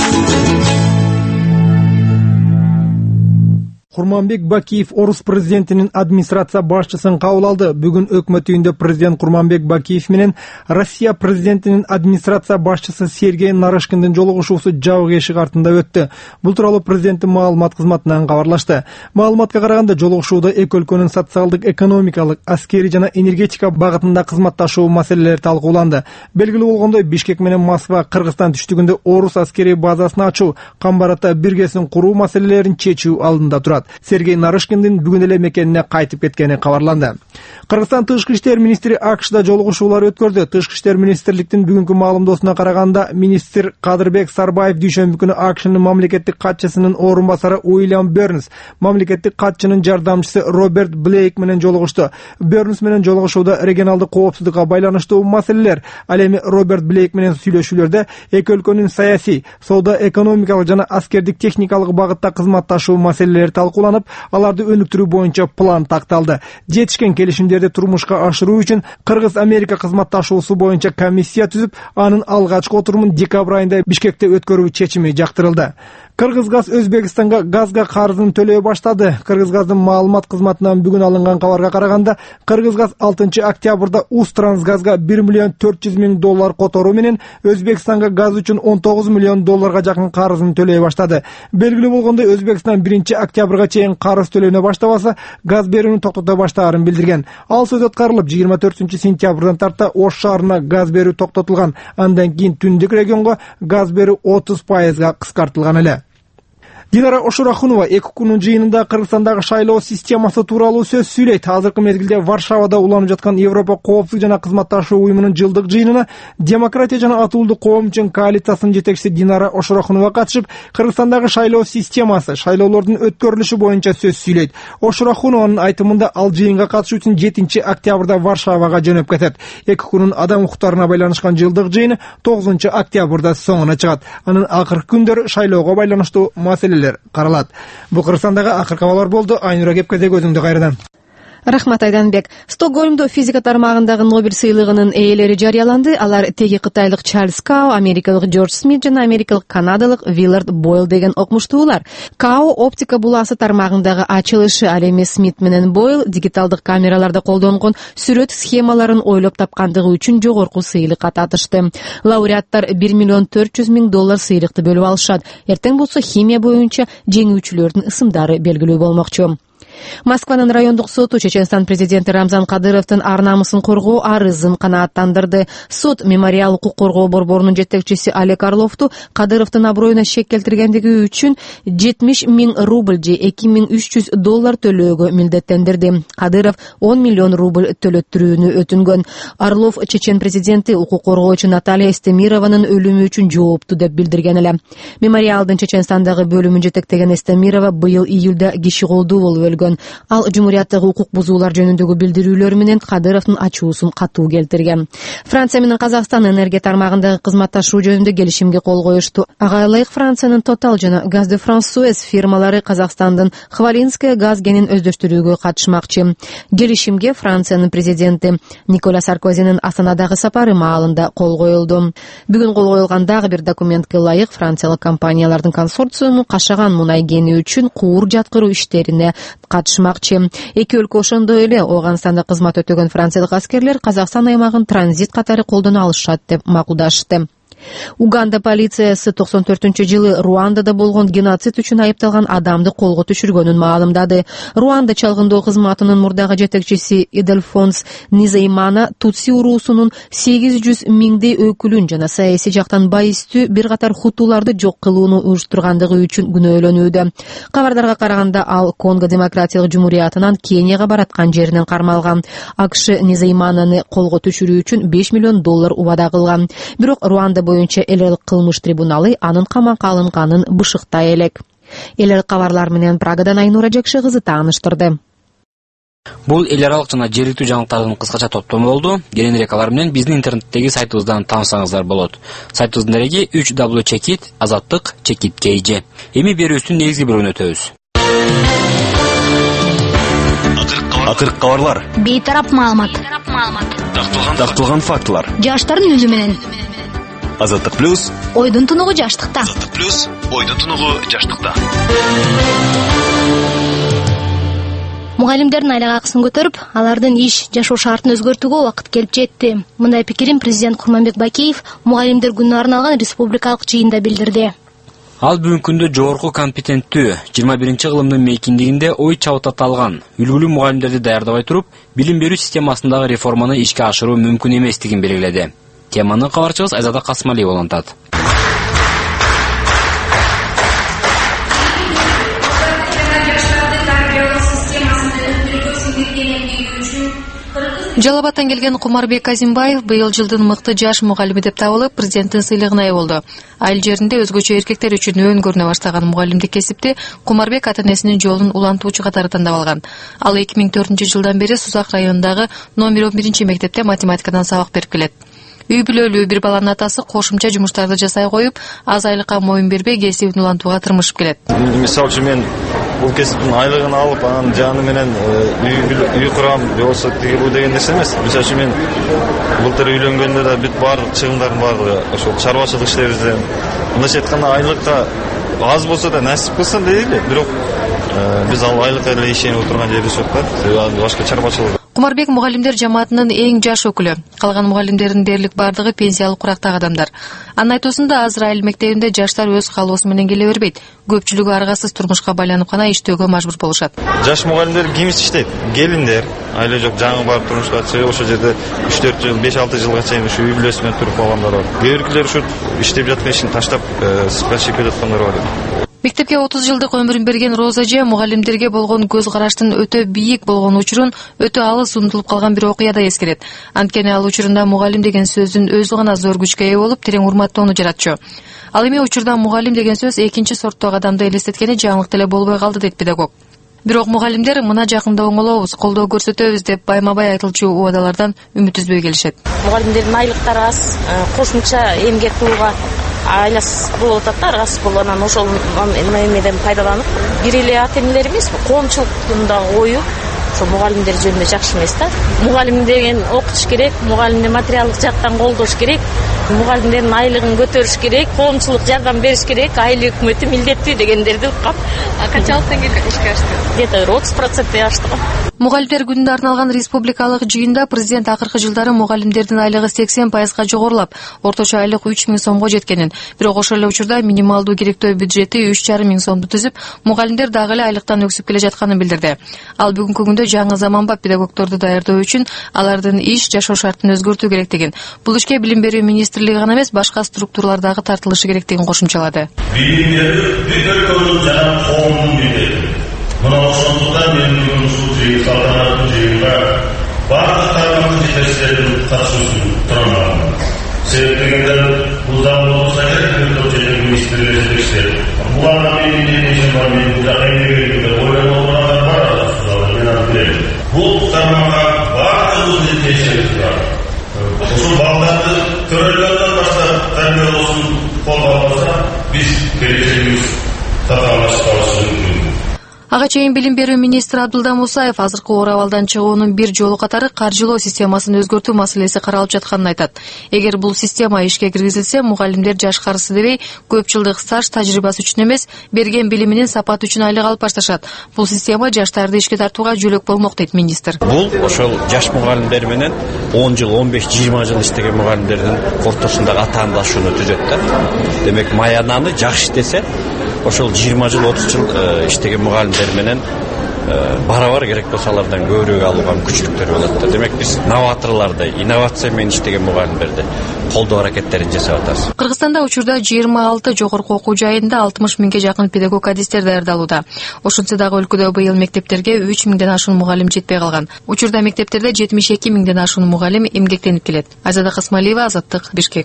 Курманбек Бакиев орус президентинин администрация башчысын кабыл алды. Бүгүн өкмөт үйүндө президент Курманбек Бакиев менен Россия президентинин администрация башчысы Сергей Нарышкиндин жолугушуусу жабык эшик артында өттү. Бул тууралуу президенттин маалымат кызматынан кабарлашты. Маалыматка караганда жолугушууда эки өлкөнүн социалдык, экономикалык, аскери жана энергетика багытында кызматташуу маселелери талкууланды. Белгилүү болгондой, Бишкек менен Москва Кыргызстан түштүгүндө орус аскери базасын ачуу, Камбарата биргесин куруу маселелерин чечүү алдында турат. Сергей Нарышкиндин бүгүн эле мекенине кайтып кеткени кабарланды. Кыргызстан тышкы иштер министри АКШда жолугушуулар өткөрдү. Тышкы иштер министрликтин бүгүнкү маалымдоосуна караганда, министр Кадырбек Сарбаев дүйшөмбү күнү АКШнын мамлекеттик катчысынын орун басары Уильям Бернс, мамлекеттик катчынын жардамчысы Роберт Блейк менен жолугушту. Бернс менен жолугушууда регионалдык коопсуздукка байланыштуу маселелер, ал эми Роберт Блейк менен сүйлөшүүлөрдө эки өлкөнүн саясий, соода экономикалык жана аскердик техникалык багытта кызматташуу маселелери талкууланып, аларды өнүктүрүү боюнча план такталды. Жетишкен келишимдерди турмушка ашыруу үчүн Кыргыз-Америка кызматташуусу боюнча комиссия түзүп, анын алгачкы отурумун декабрь айында Бишкекте өткөрүү чечими жактырылды. Кыргызгаз Өзбекстанга газга карызын төлөй баштады. Кыргызгаздын маалымат кызматынан бүгүн алынган кабарга караганда, Кыргызгаз алтынчы октябрда Усттрансгазга бир миллион төрт жүз миң доллар которуу менен Өзбекстанга газ үчүн он тогуз миллион долларга жакын карызын төлөй баштады. Белгилүү болгондой, Өзбекстан биринчи октябрга чейин карыз төлөөнө баштабаса, газ берүүнү токтото баштаарын билдирген. Ал сөз аткарылып, жыйырма төртүнчү сентябрдан тарта Ош шаарына газ берүү токтотулган. Андан кийин түндүк регионго газ берүү отуз пайызга кыскартылган эле. Динара Ошурахунова эки күнүн жыйынында Кыргызстандагы шайлоо системасы тууралуу сөз сүйлөйт. Азыркы мезгилде Варшавада уланып жаткан Европа коопсуздук жана кызматташуу уюмунун жылдык жыйынына Демократия жана Атуулдук коом үчүн коалициясынын жетекчиси Динара Ошурахунова катышып, Кыргызстандагы шайлоо системасы, шайлоолордун өткөрүлүшү боюнча сөз сүйлөйт. Ошурахунованын айтымында ал жыйынга катышуу үчүн жетинчи октябрда Варшавага жөнөп кетет. Эки күнүн адам укуктарына байланышкан жылдык жыйыны тогузунчу октябрда соңуна чыгат. Анын акыркы күндөрү шайлоого байланыштуу маселелер каралат. Бу Кыргызстандагы акыркы кабарлар болду. Айнура Кепкезе, көзүңдү кайрадан.
Рахмат Айданбек. Стокгольмдо физика тармагындагы Нобель сыйлыгынын ээлери жарыяланды. Алар теги кытайлык Чарльз Као, америкалык Джордж Смит жана америкалык канадалык Виллард Бойл деген окумуштуулар. Као оптика буласы тармагындагы ачылышы, ал эми Смит менен Бойл дигиталдык камераларда колдонгон сүрөт схемаларын ойлоп тапкандыгы үчүн жогорку сыйлыкка татышты. Лауреаттар бир миллион төрт жүз миң доллар сыйлыкты бөлүп алышат. Эртең болсо химия боюнча жеңүүчүлөрдүн ысымдары белгилүү болмокчу. Москванын райондук соту Чеченстан президенти Рамзан Кадыровдун ар намысын коргоо арызын канааттандырды. Сот мемориал укук коргоо борборунун жетекчиси Олег Орловду Кадыровдун аброюна шек келтиргендиги үчүн жетимиш миң рубль же эки миң үч жүз доллар төлөөгө милдеттендирди. Кадыров он миллион рубль төлөттүрүүнү өтүнгөн. Орлов чечен президенти укук коргоочу Наталья Эстемированын өлүмү үчүн жоопту деп билдирген эле. Мемориалдын Чеченстандагы бөлүмүн жетектеген Эстемирова быйыл июлда киши колдуу болуп өлгөн. Ал жумурияттагы укук бузуулар жөнүндөгү билдирүүлөр менен Кадыровдун ачуусун катуу келтирген. Франция менен Казакстан энергия тармагындагы кызматташуу жөнүндө келишимге кол коюшту. Ага ылайык Франциянын Total жана Gaz de France Suez фирмалары Казакстандын Хвалинская газ кенин өздөштүрүүгө катышмакчы. Келишимге Франциянын президенти Николя Саркозинин Астанадагы сапары маалында кол коюлду. Бүгүн кол коюлган дагы бир документке ылайык Франциялык компаниялардын консорциуму кашаган мунай кени үчүн куур жаткыруу иштерине катышмакчы. Эки өлкө ошондой эле Ооганстанда кызмат өтөгөн франциялык аскерлер Казакстан аймагын транзит катары колдоно алышат деп макулдашты. Уганда полициясы токсон төртүнчү жылы Руандада болгон геноцид үчүн айыпталган адамды колго түшүргөнүн маалымдады. Руанда чалгындоо кызматынын мурдагы жетекчиси Иделфонс Низеймана Тутси уруусунун сегиз жүз миңдей өкүлүн жана саясий жактан байыстүү бир катар хутуларды жок кылууну уюштургандыгы үчүн күнөөлөнүүдө. Кабардарга караганда ал Конго демократиялык жумуриятынан Кенияга бараткан жеринен кармалган. АКШ Низеймананы колго түшүрүү үчүн беш миллион доллар убада кылган. Бирок Руанда боюнча эл аралык кылмыш трибуналы анын камакка алынганын бышыктай элек. Эл аралык кабарлар менен Прагадан Айнура Жакшы кызы тааныштырды.
Бул эл аралык жана жергиликтүү жаңылыктардын кыскача топтому болду. Кененирээк алар менен биздин интернеттеги сайтыбыздан таанышсаңыздар болот. Сайтыбыздын дереги үч дабл чекит азаттык чекит kg. Эми берүүбүздүн негизги бөлүгүнө өтөбүз.
Акыркы кабарлар.
Бейтарап маалымат.
Такталган фактылар.
Жаштардын үнү менен.
Азаттык плюс.
Ойдун тунугу жаштыкта.
Азаттык плюс. Ойдун тунугу жаштыкта.
Мугалимдердин айлык акысын көтөрүп, алардын иш, жашоо шартын өзгөртүүгө убакыт келип жетти. Мындай пикирин президент Курманбек Бакиев Мугалимдер күнүнө арналган республикалык жыйында билдирди.
Ал бүгүнкү күндө жогорку компетенттүү жыйырма биринчи кылымдын мейкиндигинде ой чабытаталган үлгүлүү мугалимдерди даярдабай туруп, билим берүү системасындагы реформаны ишке ашыруу мүмкүн эместигин белгиледи. Теманы кабарчыбыз Айзада Касымалиева улантат.
Жалал Абадтан келген Кумарбек Казимбаев быйыл жылдын мыкты жаш мугалими деп табылып, президенттин сыйлыгына ээ болду. Айыл жеринде өзгөчө эркектер үчүн өн көрүнө баштаган мугалимдик кесипти Кумарбек ата-энесинин жолун улантуучу катары тандап алган. Ал эки миң төртүнчү жылдан бери Сузак районундагы номер он биринчи мектепте математикадан сабак берип келет. Үй бүлөлүү бир баланын атасы кошумча жумуштарды жасай коюп, аз айлыкка моюн бербей кесибин улантууга тырмышып келет.
Мисалы үчүн мен бул кесиптин айлыгын алып, анын жаны менен үй курам, болсо тиги бул деген нерсе эмес. Мисалы үчүн мен былтыр үйлөнгөндө да бүт баардык чыгымдардын баардыгы ошол чарбачылык иштерибизден. Мындайча айтканда айлыкка аз болсо да насип кылсын дейли, бирок биз ал айлыкка эле ишенип отурган жерибиз жок да. Башка чарбачылык.
Кумарбек мугалимдер жамаатынын эң жаш өкүлү. Калган мугалимдердин дээрлик бардыгы пенсиялык курактагы адамдар. Анын айтуусунда Азраил мектебинде жаштар өз каалоосу менен келе бербейт. Көпчүлүгү аргасыз турмушка байланып гана иштөөгө мажбур болушат.
Жаш мугалимдер кимис иштейт? Келиндер, айла жок жаңы барып турмушка чыгып, ошол жерде үч төрт жыл, беш алты жылга чейин ушу үй бүлөсү менен туруп калгандар бар. Кээ биркилер ушу иштеп жаткан ишин таштап, сыпка чыгып кетаткандар бар.
Мектепке отуз жылдык өмүрүн берген Роза же мугалимдерге болгон көз караштын өтө бийик болгон учурун өтө алыс унутулуп калган бир окуяда эскерет. Анткени ал учурунда мугалим деген сөздүн өзү гана зор күчкө ээ болуп, терең урматтоону жаратчу. Ал эми учурда мугалим деген сөз экинчи сорттогу адамды элестеткени жаңылык деле болбой калды дейт педагог. Бирок мугалимдер мына жакында оңолобуз, колдоо көрсөтөбүз деп байма-бай айтылчу убадалардан үмүт үзбөй келишет.
Мугалимдердин айлыктары аз, кошумча эмгек кылууга айласы болуп атат да, аргасыз болуп, анан ошол эмеден пайдаланып, бир эле ата-энелер эмес, коомчулуктун да ою ошо мугалимдер жөнүндө жакшы эмес да. Мугалим деген окутуш керек, мугалимди материалдык жактан колдош керек, мугалимдердин айлыгын көтөрүш керек, коомчулук жардам бериш керек, айыл өкмөтү милдеттүү дегендерди уккам.
Канчалык деңгээлде ишке ашты?
Где-то отуз процентке ашты.
Мугалимдер күнүнө арналган республикалык жыйында президент акыркы жылдары мугалимдердин айлыгы сексен пайызга жогорулап, орточо айлык үч миң сомго жеткенин, бирок ошол эле учурда минималдуу керектөө бюджети үч жарым миң сомду түзүп, мугалимдер дагы эле айлыктан өксүп келе жатканын билдирди. Ал бүгүнкү күндө жаңы заманбап педагогдорду даярдоо үчүн алардын иш, жашоо шартын өзгөртүү керектигин, бул ишке билим берүү министрлиги гана эмес, башка структуралар дагы тартылышы керектигин кошумчалады.
Билим берүү бүт өлкөнүн жана коомдун милдети. Мына ошондуктан мен бүгүн ушул жыйын салтанаттуу жыйынга бардык тармактын жетекчилеринин катышуусун суранмакмын. Себептегенден бул заң болбосо керек өлкө министрлер жетекчилери. Буларга менин милдетим бар, мен бул жака эмгегим деп ойлонуп отургандар бар, мен аны билем. Бул тармакка бардыгыбыз тиешелүү турат. Ошол балдарды төрөлгөндөн баштап тарбиялоосун колго алса, биз келечегибиз сакталып калышы мүмкүн.
Ага чейин билим берүү министри Абдулда Мусаев азыркы оор абалдан чыгуунун бир жолу катары каржылоо системасын өзгөртүү маселеси каралып жатканын айтат. Эгер бул система ишке киргизилсе, мугалимдер жашкарысы дебей, көп жылдык стаж тажрыйбасы үчүн эмес, берген билиминин сапаты үчүн айлык алып башташат. Бул система жаштарды ишке тартууга жөлөк болмок дейт министр.
Бул ошол жаш мугалимдер менен он жыл, он беш, жыйырма жыл иштеген мугалимдердин ортосундагы атаандашууну түзөт да. Демек, маянаны жакшы иштесе, ошол жыйырма жыл, отуз жыл иштеген мугалимдер менен барабар керек болсо алардан көбүрөөк алууга мүмкүнчүлүктөр болот да. Демек, биз новаторлорду, инновация менен иштеген мугалимдерди колдоо аракеттерин жасап атабыз.
Кыргызстанда учурда жыйырма алты жогорку окуу жайында алтымыш миңге жакын педагог адистер даярдалууда. Ошентсе дагы өлкөдө быйыл мектептерге үч миңден ашуун мугалим жетпей калган. Учурда мектептерде жетимиш эки миңден ашуун мугалим эмгектенип келет. Азада Касмалиева, Азаттык, Бишкек.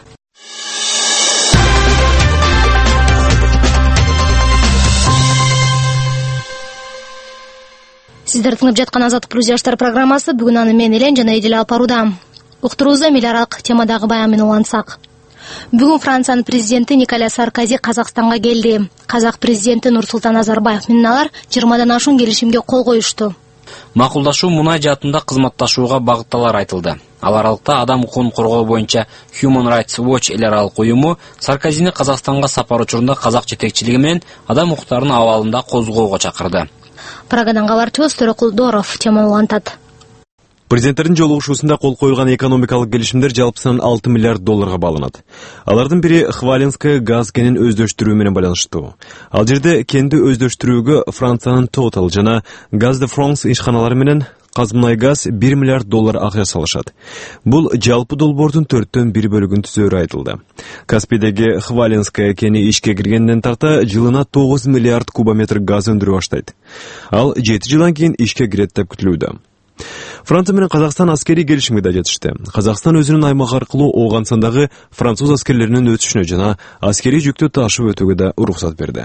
Сиздер тыңдап жаткан Азаттык плюс жаштар программасы бүгүн аны мен Элен жана Эдил алып барууда. Уктуруубузда эл аралык темадагы баян менен улантсак. Бүгүн Франциянын президенти Николя Саркози Казакстанга келди. Казак президенти Нурсултан Назарбаев менен алар жыйырмадан ашуун келишимге кол коюшту.
Макулдашуу мунай жаатында кызматташууга багытталар айтылды. Ал аралыкта адам укугун коргоо боюнча Human Rights Watch эл аралык уюму Саркозини Казакстанга сапар учурунда казак жетекчилиги менен адам укуктарынын абалында козгоого чакырды.
Прагадан кабарчыбыз Төрөкул Доров теманы улантат.
Президенттердин жолугушуусунда кол коюлган экономикалык келишимдер жалпысынан алты миллиард долларга баланат. Алардын бири Хвалинская газ кенин өздөштүрүү менен байланыштуу. Ал жерде кенди өздөштүрүүгө Франциянын Total жана Gaz de France ишканалары менен Казмунайгаз бир миллиард доллар акча салышат. Бул жалпы долбоордун төрттөн бир бөлүгүн түзөөрү айтылды. Каспийдеги Хвалинская кени ишке киргенден тарта жылына тогуз миллиард кубометр газ өндүрө баштайт. Ал жети жылдан кийин ишке кирет деп күтүлүүдө. Франция менен Казакстан аскерий келишимге да жетишти. Казакстан өзүнүн аймагы аркылуу Ооганстандагы француз аскерлеринин өтүшүнө жана аскерий жүктү ташып өтүүгө да уруксат берди.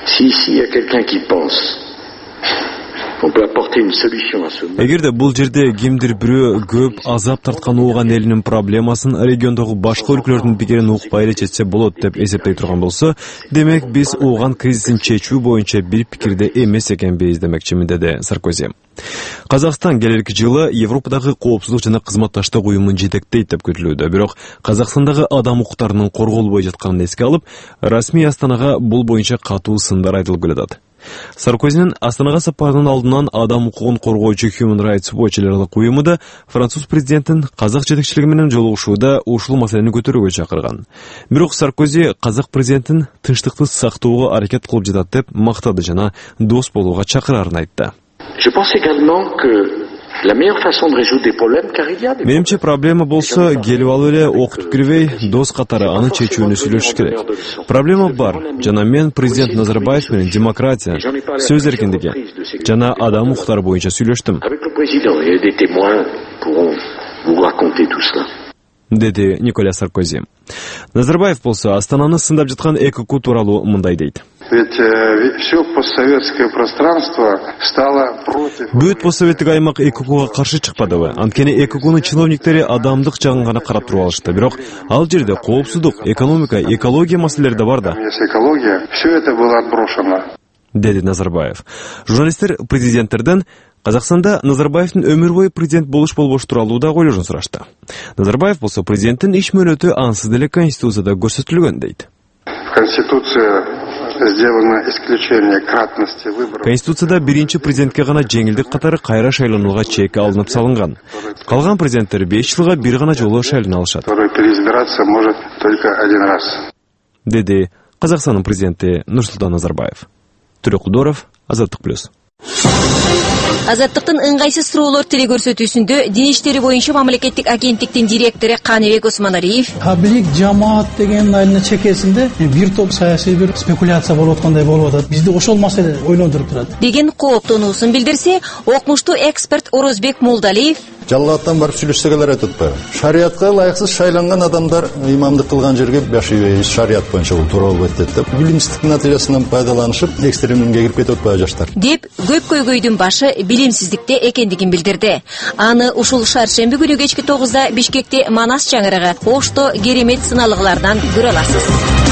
Эгерде бул жерде кимдир бирөө көп азап тарткан ууган элинин проблемасын региондогу башка өлкөлөрдүн пикирин укпай эле чечсе болот деп эсептей турган болсо, демек биз ууган кризисин чечүү боюнча бир пикирде эмес экенбиз демекчимин, деди Саркози. Казакстан келерки жылы Европадагы коопсуздук жана кызматташтык уюмун жетектейт деп күтүлүүдө. Бирок Казакстандагы адам укуктарынын корголбой жатканын эске алып, расмий Астанага бул боюнча катуу сындар айтылып келатат. Саркозинин Астанага сапарынын алдынан адам укугун коргоочу Human Rights Watch аралык уюму да француз президентин казак жетекчилиги менен жолугушууда ушул маселени көтөрүүгө чакырган. Бирок Саркози казак президентин тынчтыкты сактоого аракет кылып жатат деп мактады жана дос болууга чакырарын айтты. Менимче проблема болсо келип алып эле окутуп кирбей, дос катары аны чечүүнү сүйлөшүш керек. Проблема бар жана мен президент Назарбаев менен демократия, сөз эркиндиги жана адам укуктары боюнча сүйлөштүм, деди Николя Саркози. Назарбаев болсо Астананы сындап жаткан ЭКК тууралуу мындай дейт.
Ведь э, все постсоветское пространство стало против...
Бүт постсоветтик аймак ЭККга каршы чыкпадыбы? Анткени ЭККнын чиновниктери адамдык жагын гана карап туруп алышты. Бирок ал жерде коопсуздук, экономика, экология маселелери да бар да.
Экология, все это было отброшено.
Деди Назарбаев. Журналисттер президенттерден Казакстанда Назарбаевдин өмүр бою президент болуш болбош тууралуу да ойлошун сурашты. Назарбаев болсо президенттин иш мөөнөтү ансыз деле Конституцияда көрсөтүлгөн дейт.
Сделано исключение кратности выборов.
Конституцияда биринчи президентке гана жеңилдик катары кайра шайланууга чек алынып салынган. Калган президенттер беш жылга бир гана жолу шайлана алышат.
Второй переизбираться может только один раз.
Деди Казакстандын президенти Нурсултан Назарбаев. Түрөк Кудоров, Азаттык плюс.
Азаттыктын ыңгайсыз суроолор телекөрсөтүүсүндө Дин иштери боюнча мамлекеттик агенттиктин директору Каныбек Осмоналиев
Бийлик жамаат деген айына чекесинде бир топ саясий бир спекуляция болуп аткандай болуп атат. Бизди ошол маселе ойлондуруп турат.
Деген кооптонуусун билдирсе, окмуштуу эксперт Орозбек Молдалиев
жалгаттан барып сүйлөшсөк эле атпайбы? Шариятка ылайыксыз шайланган адамдар имамдык кылган жерге башыбайбыз, шарият боюнча бул туура болбойт деп. Билимсиздиктин натыйжасынан пайдаланышып, экстремизмге кирип кетип атпайбы жаштар?
Деп көп көйгөйдүн башы билимсиздикте экендигин билдирди. Аны ушул шаршемби күнү кечки тогузда Бишкекте Манас чаңырыгы Ошто керемет сыналыгылардан көрө аласыз.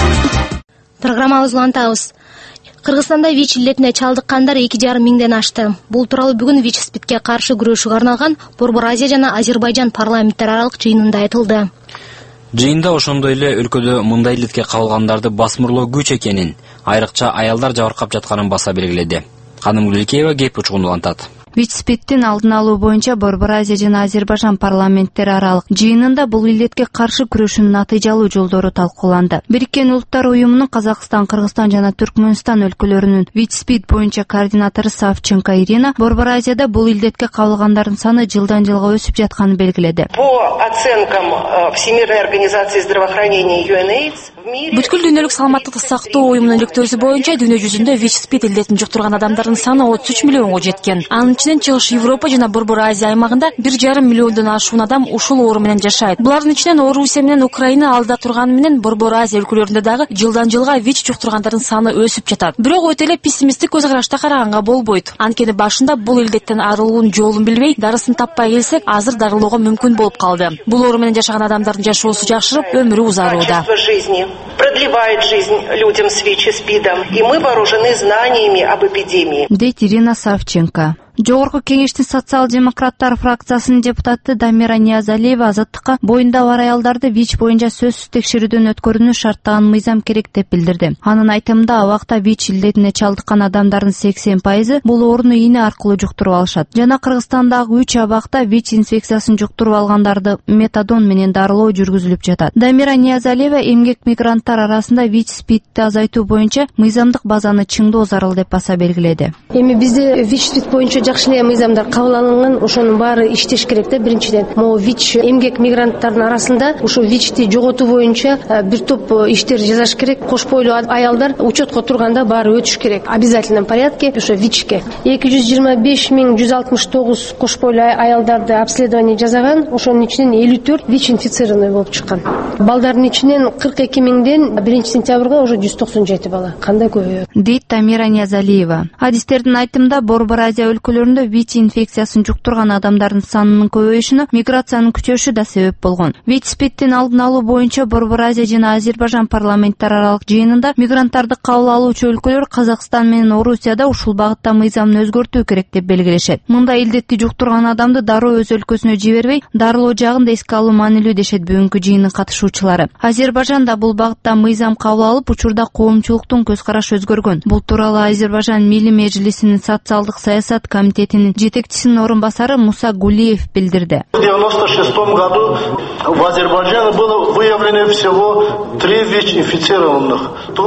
Программабызды улантабыз. Кыргызстанда ВИЧ илетине чалдыккандар эки жарым миңден ашты. Бул тууралуу бүгүн ВИЧ спидке каршы күрөшүүгө арналган Борбор Азия жана Азербайжан парламенттер аралык жыйынында айтылды.
Жыйында ошондой эле өлкөдө мындай илетке кабылгандарды басмырлоо күч экенин, айрыкча аялдар жабыркап жатканын баса белгиледи. Ханым Гүлкеева кеп учкунду улантат.
ВИЧ спидтин алдын алуу боюнча Борбор Азия жана Азербайжан парламенттери аралык жыйынында бул илетке каршы күрөшүүнүн натыйжалуу жолдору талкууланды. Бириккен Улуттар уюмунун Казакстан, Кыргызстан жана Түркмөнстан өлкөлөрүнүн ВИЧ спид боюнча координатору Савченко Ирина Борбор Азияда бул илетке кабылгандардын саны жылдан жылга өсүп жатканын белгиледи.
По оценкам Всемирной организации здравоохранения ю эн эйдс
Бүткүл дүйнөлүк саламаттыкты сактоо уюмунун иликтөөсү боюнча дүйнө жүзүндө ВИЧ спид илетин жуктурган адамдардын саны отуз үч миллионго жеткен. Анын ичинен Чыгыш Европа жана Борбор Азия аймагында бир жарым миллиондон ашуун адам ушул оору менен жашайт. Булардын ичинен Орусия менен Украина алда турганы менен Борбор Азия өлкөлөрүндө дагы жылдан жылга ВИЧ жуктургандардын саны өсүп жатат. Бирок өтө эле пессимисттик көз карашта караганга болбойт. Анткени башында бул илдеттен арылуунун жолун билбей, дарысын таппай келсек, азыр дарылоого мүмкүн болуп калды. Бул оору менен жашаган адамдардын жашоосу жакшырып, өмүрү узарууда.
Продлевает жизнь людям с ВИЧ и СПИДом, и мы вооружены знаниями об эпидемии.
Дейт Ирина Савченко. Жогорку кеңештин социал-демократтар фракциясынын депутаты Дамира Ниязалиева Азаттыкка боюнда бар аялдарды ВИЧ боюнча сөзсүз текшерүүдөн өткөрүүнү шарттаган мыйзам керек деп билдирди. Анын айтымында абакта ВИЧ илетине чалдыккан адамдардын сексен пайызы бул ооруну ийне аркылуу жуктуруп алышат. Жана Кыргызстандагы үч абакта ВИЧ инфекциясын жуктуруп алгандарды метадон менен дарылоо жүргүзүлүп жатат. Дамира Ниязалиева эмгек мигранттар арасында ВИЧ спидти азайтуу боюнча мыйзамдык базаны чыңдоо зарыл деп баса белгиледи.
Эми бизде ВИЧ спид боюнча жакшы эле мыйзамдар кабыл алынган, ошонун баары иштеш керек да. Биринчиден, могу ВИЧ эмгек мигранттардын арасында ушу ВИЧти жоготуу боюнча бир топ иштер жасаш керек. Кош бойлуу аялдар учетко турганда баары өтүш керек. Обязательном порядке ошо ВИЧке. эки жүз жыйырма беш миң жүз алтымыш тогуз кош бойлуу аялдарды обследование жасаган, ошонун ичинен элүү төрт ВИЧ инфицированный болуп чыккан. Балдардын ичинен кырк эки миңден биринчи сентябрга уже жүз токсон жети бала. Кандай көбөйөт?
Дейт Тамира Ниязалиева. Адистердин айтымында Борбор Азия өлкөлөрүндө ВИЧ инфекциясын жуктурган адамдардын санынын көбөйүшүнө миграциянын күчөшү да себеп болгон. ВИЧ спидтин алдын алуу боюнча Борбор Азия жана Азербайжан парламенттер аралык жыйынында мигранттарды кабыл алуучу өлкөлөр Казакстан менен Орусияда ушул багытта мыйзамды өзгөртүү керек деп белгилешет. Мында илдетти жуктурган адамды дароо өз өлкөсүнө жибербей, дарылоо жагын да эске алуу маанилүү дешет бүгүнкү жыйындын катышуучулары. Азербайжан да бул багытта мыйзам кабыл алып, учурда коомчулуктун көз карашы өзгөргөн. Бул тууралуу Азербайжан Милли Межлисинин социалдык саясат комитетинин жетекчисинин орун басары Муса Гулиев билдирди.
В девяносто шестом году в Азербайджане было выявлено всего три ВИЧ-инфицированных.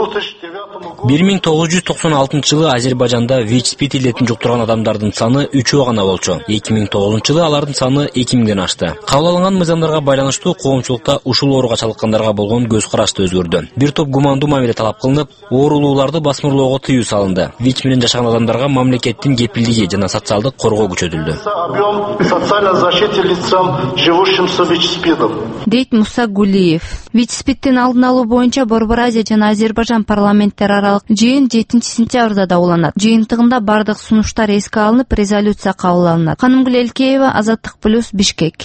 бир миң тогуз жүз токсон алтынчы жылы Азербайжанда ВИЧ спид илетин жуктурган адамдардын саны үчөө гана болчу. эки миң тогузунчу жылы алардын саны эки миңден ашты. Кабыл алынган мыйзамдарга байланыштуу коомчулукта ушул ооруга чалдыккандарга болгон көз карашты өзгөрдү. Бир топ гумандуу мамиле талап кылынып, оорулууларды басмырлоого тыюу салынды. ВИЧ менен жашаган адамдарга мамлекеттин кепилдиги жана социалдык коргоо күчөтүлдү.
Объем социальной защиты лицам, живущим с ВИЧ-спидом.
Дейт Муса Гулиев. ВИЧ спидтин алдын алуу боюнча Борбор Азия жана Азербайжан парламенттер аралык жыйын жетинчи сентябрда да уланат. Жыйынтыгында бардык сунуштар эске алынып, резолюция кабыл алынат. Ханым Гүлкеева, Азаттык плюс, Бишкек.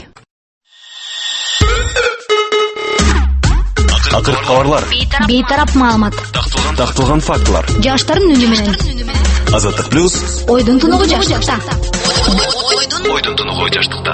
Акыркы кабарлар.
Бейтарап маалымат.
Такталган фактылар.
Жаштардын үнү менен.
Азаттык плюс.
Ойдун тунугу жаштыкта.
Ойдун тунугу жаштыкта.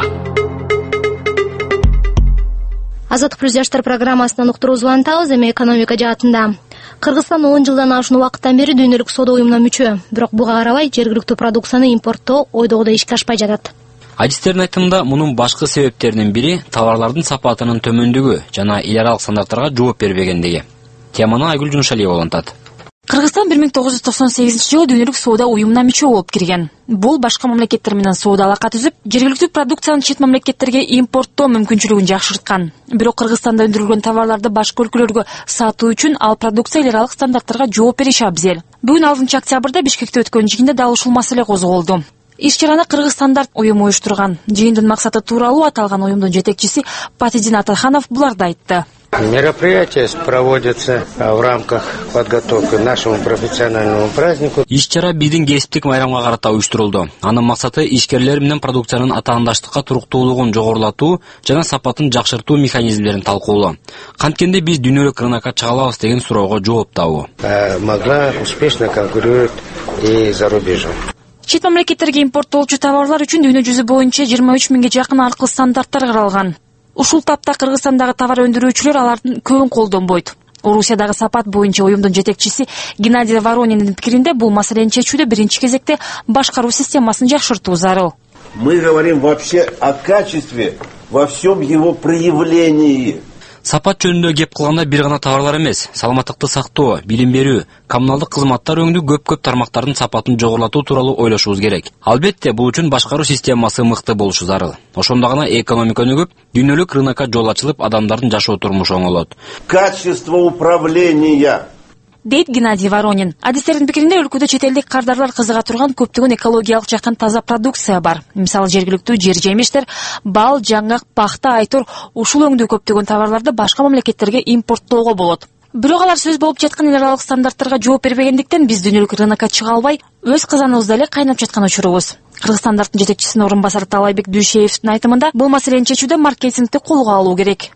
Азаттык плюс жаштар программасынан уктуруу улантабыз. Эми экономика жаатында. Кыргызстан он жылдан ашуун убакыттан бери дүйнөлүк соода уюмуна мүчө. Бирок буга карабай жергиликтүү продукцияны импорттоо ойдогудой ишке ашпай жатат.
Адистердин айтымында мунун башкы себептеринин бири товарлардын сапатынын төмөндүгү жана эл аралык стандарттарга жооп бербегендиги. Теманы Айгүл Жунушалиева улантат.
Кыргызстан бир миң тогуз жүз токсон сегизинчи жылы дүйнөлүк соода уюмуна мүчө болуп кирген. Бул башка мамлекеттер менен соода алака түзүп, жергиликтүү продукцияны чет мамлекеттерге импорттоо мүмкүнчүлүгүн жакшырткан. Бирок Кыргызстанда өндүрүлгөн товарларды башка өлкөлөргө сатуу үчүн ал продукция эл аралык стандарттарга жооп бериши абзел. Бүгүн алтынчы октябрда Бишкекте өткөн жыйында дал ушул маселе козголду. Иш чараны Кыргыз стандарт уюму уюштурган. Жыйындын максаты тууралуу аталган уюмдун жетекчиси Патидин Атаханов буларды айтты.
Мероприятие проводится в рамках подготовки к нашему профессиональному празднику.
Иш-чара биздин кесиптик майрамга карата уюштурулду. Анын максаты ишкерлер менен продукциянын атаандаштыкка туруктуулугун жогорулатуу жана сапатын жакшыртуу механизмдерин талкуулоо. Канткенде биз дүйнөлүк рынокко чыга алабыз деген суроого жооп табуу.
Могла успешно конкурировать и за рубежом.
Чет мамлекеттерге импорттолчу товарлар үчүн дүйнө жүзү боюнча жыйырма үч миңге жакын аркылуу стандарттар каралган. Ушул тапта Кыргызстандагы товар өндүрүүчүлөр алардын көбүн колдонбойт. Орусиядагы сапат боюнча уюмдун жетекчиси Геннадий Ворониндин пикиринде бул маселени чечүүдө биринчи кезекте башкаруу системасын жакшыртуу зарыл.
Мы говорим вообще о качестве во всем его проявлении.
Сапат жөнүндө кеп кылганда бир гана товарлар эмес, саламаттыкты сактоо, билим берүү, коммуналдык кызматтар өңдүү көп-көп тармактардын сапатын жогорулатуу тууралуу ойлошубуз керек. Албетте, бул үчүн башкаруу системасы мыкты болушу зарыл. Ошондо гана экономика өнүгүп, дүйнөлүк рынокко жол ачылып, адамдардын жашоо турмушу оңолот.
Качество управления.
Дейт Геннадий Воронин. Адистердин пикиринде өлкөдө чет элдик кардарлар кызыга турган көптөгөн экологиялык жактан таза продукция бар. Мисалы жергиликтүү жер жемиштер, бал, жаңгак, пахта, айтор ушул өңдүү көптөгөн товарларды башка мамлекеттерге импорттоого болот. Бирок алар сөз болуп жаткан эл аралык стандарттарга жооп бербегендиктен биз дүйнөлүк рынокко чыга албай, өз казаныбызда эле кайнап жаткан учурубуз. Кыргызстандын жетекчисинин орун басары Талайбек Дүйшеевдин айтымында бул маселени чечүүдө маркетингди колго алуу керек.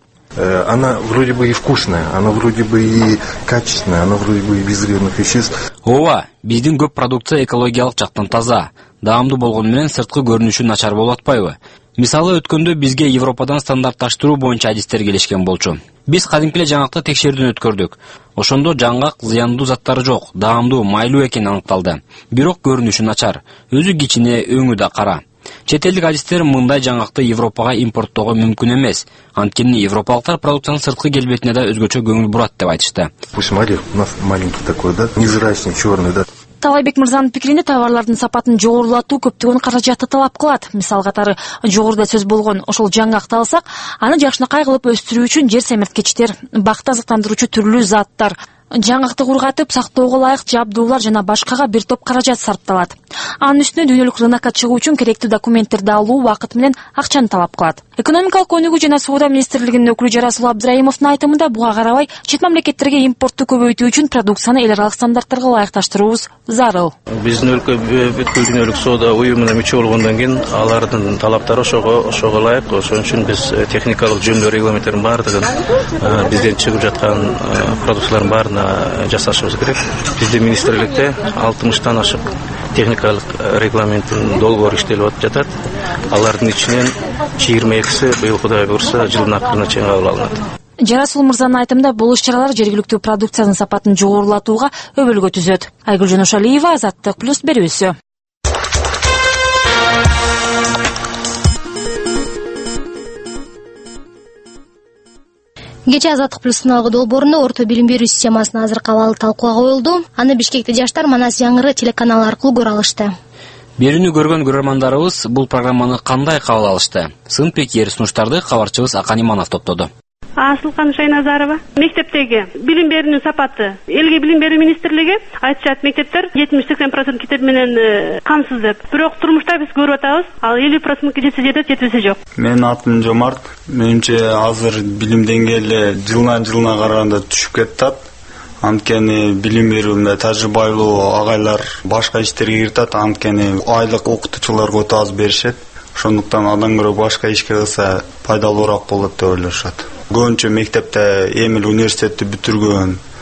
Она вроде бы и вкусная, она вроде бы и качественная, она вроде бы и без вредных веществ.
Ооба, биздин көп продукция экологиялык жактан таза, даамдуу болгону менен сырткы көрүнүшү начар болуп атпайбы? Мисалы өткөндө бизге Европадан стандартташтыруу боюнча адистер келишкен болчу. Биз кадимки эле жаңгакты текшерүүдөн өткөрдүк. Ошондо жаңгак зыяндуу заттары жок, даамдуу, майлуу экени аныкталды. Бирок көрүнүшү начар, өзү кичине, өңү да кара. Чет элдик адистер мындай жаңгакты Европага импорттоого мүмкүн эмес. Анткени европалыктар продукциянын сырткы келбетине да өзгөчө көңүл бурат деп айтышты.
Пусть орех у нас маленький такой, да, невзрачный, черный, да.
Талайбек мырзанын пикиринде товарлардын сапатын жогорулатуу көптөгөн каражатты талап кылат. Мисал катары жогоруда сөз болгон ошол жаңгакты алсак, аны жакшынакай кылып өстүрүү үчүн жер семирткичтер, бакты азыктандыруучу түрлүү заттар, жаңгакты кургатып сактоого ылайык жабдуулар жана башкага бир топ каражат сарпталат. Анын үстүнө дүйнөлүк рынокко чыгуу үчүн керектүү документтерди алуу убакыт менен акчаны талап кылат. Экономикалык өнүгүү жана соода министрлигинин өкүлү Жарасул Абдраимовдун айтымында буга карабай чет мамлекеттерге импортту көбөйтүү үчүн продукцияны эл аралык стандарттарга ылайыкташтырууубуз зарыл.
Биздин өлкө бүткүл дүйнөлүк соода уюмуна мүчө болгондон кийин алардын талаптары ошого ошого ылайык. Ошон үчүн биз техникалык жөнүндө регламенттердин баардыгын бизден чыгып жаткан продукциялардын баарына жасашыбыз керек. Биздин министрликте алтымыштан ашык техникалык регламенттин долбоору иштелип жатат. Алардын ичинен жыйырма экиси быйыл Кудай буйрса жылдын акырына чейин кабыл алынат.
Жарасул мырзанын айтымында бул иш-чаралар жергиликтүү продукциянын сапатын жогорулатууга өбөлгө түзөт. Айгүл Жунушалиева, Азаттык плюс берүүсү.
Кечээ Азаттык плюс сыналгы долбоорунда орто билим берүү системасына азыркы абалы талкууга коюлду. Аны Бишкекте жаштар Манас Яңыры телеканалы аркылуу көрө алышты.
Берүүнү көргөн көрөрмандарыбыз бул программаны кандай кабыл алышты? Сын пикир, сунуштарды кабарчыбыз Акан Иманов топтоду.
Асылкан Шайназарова. Мектептеги билим берүүнүн сапаты. Элге билим берүү министрлиги айтышат, мектептер жетимиш сексен процент китеп менен камсыз деп. Бирок турмушта биз көрүп атабыз, ал элүү процентке жетсе жетет, жетпесе жок.
Менин атым Жомарт. Менимче азыр билим деңгээли жылдан жылына караганда түшүп кетет. Анткени билим берүүнүндө тажрыйбалуу агайлар башка иштерге киртет, анткени айлык окутуучуларга өтө аз беришет. Ошондуктан андан көрө башка ишке кылса пайдалуураак болот деп ойлошот. Көбүнчө мектепте эми эле университетти бүтүргөн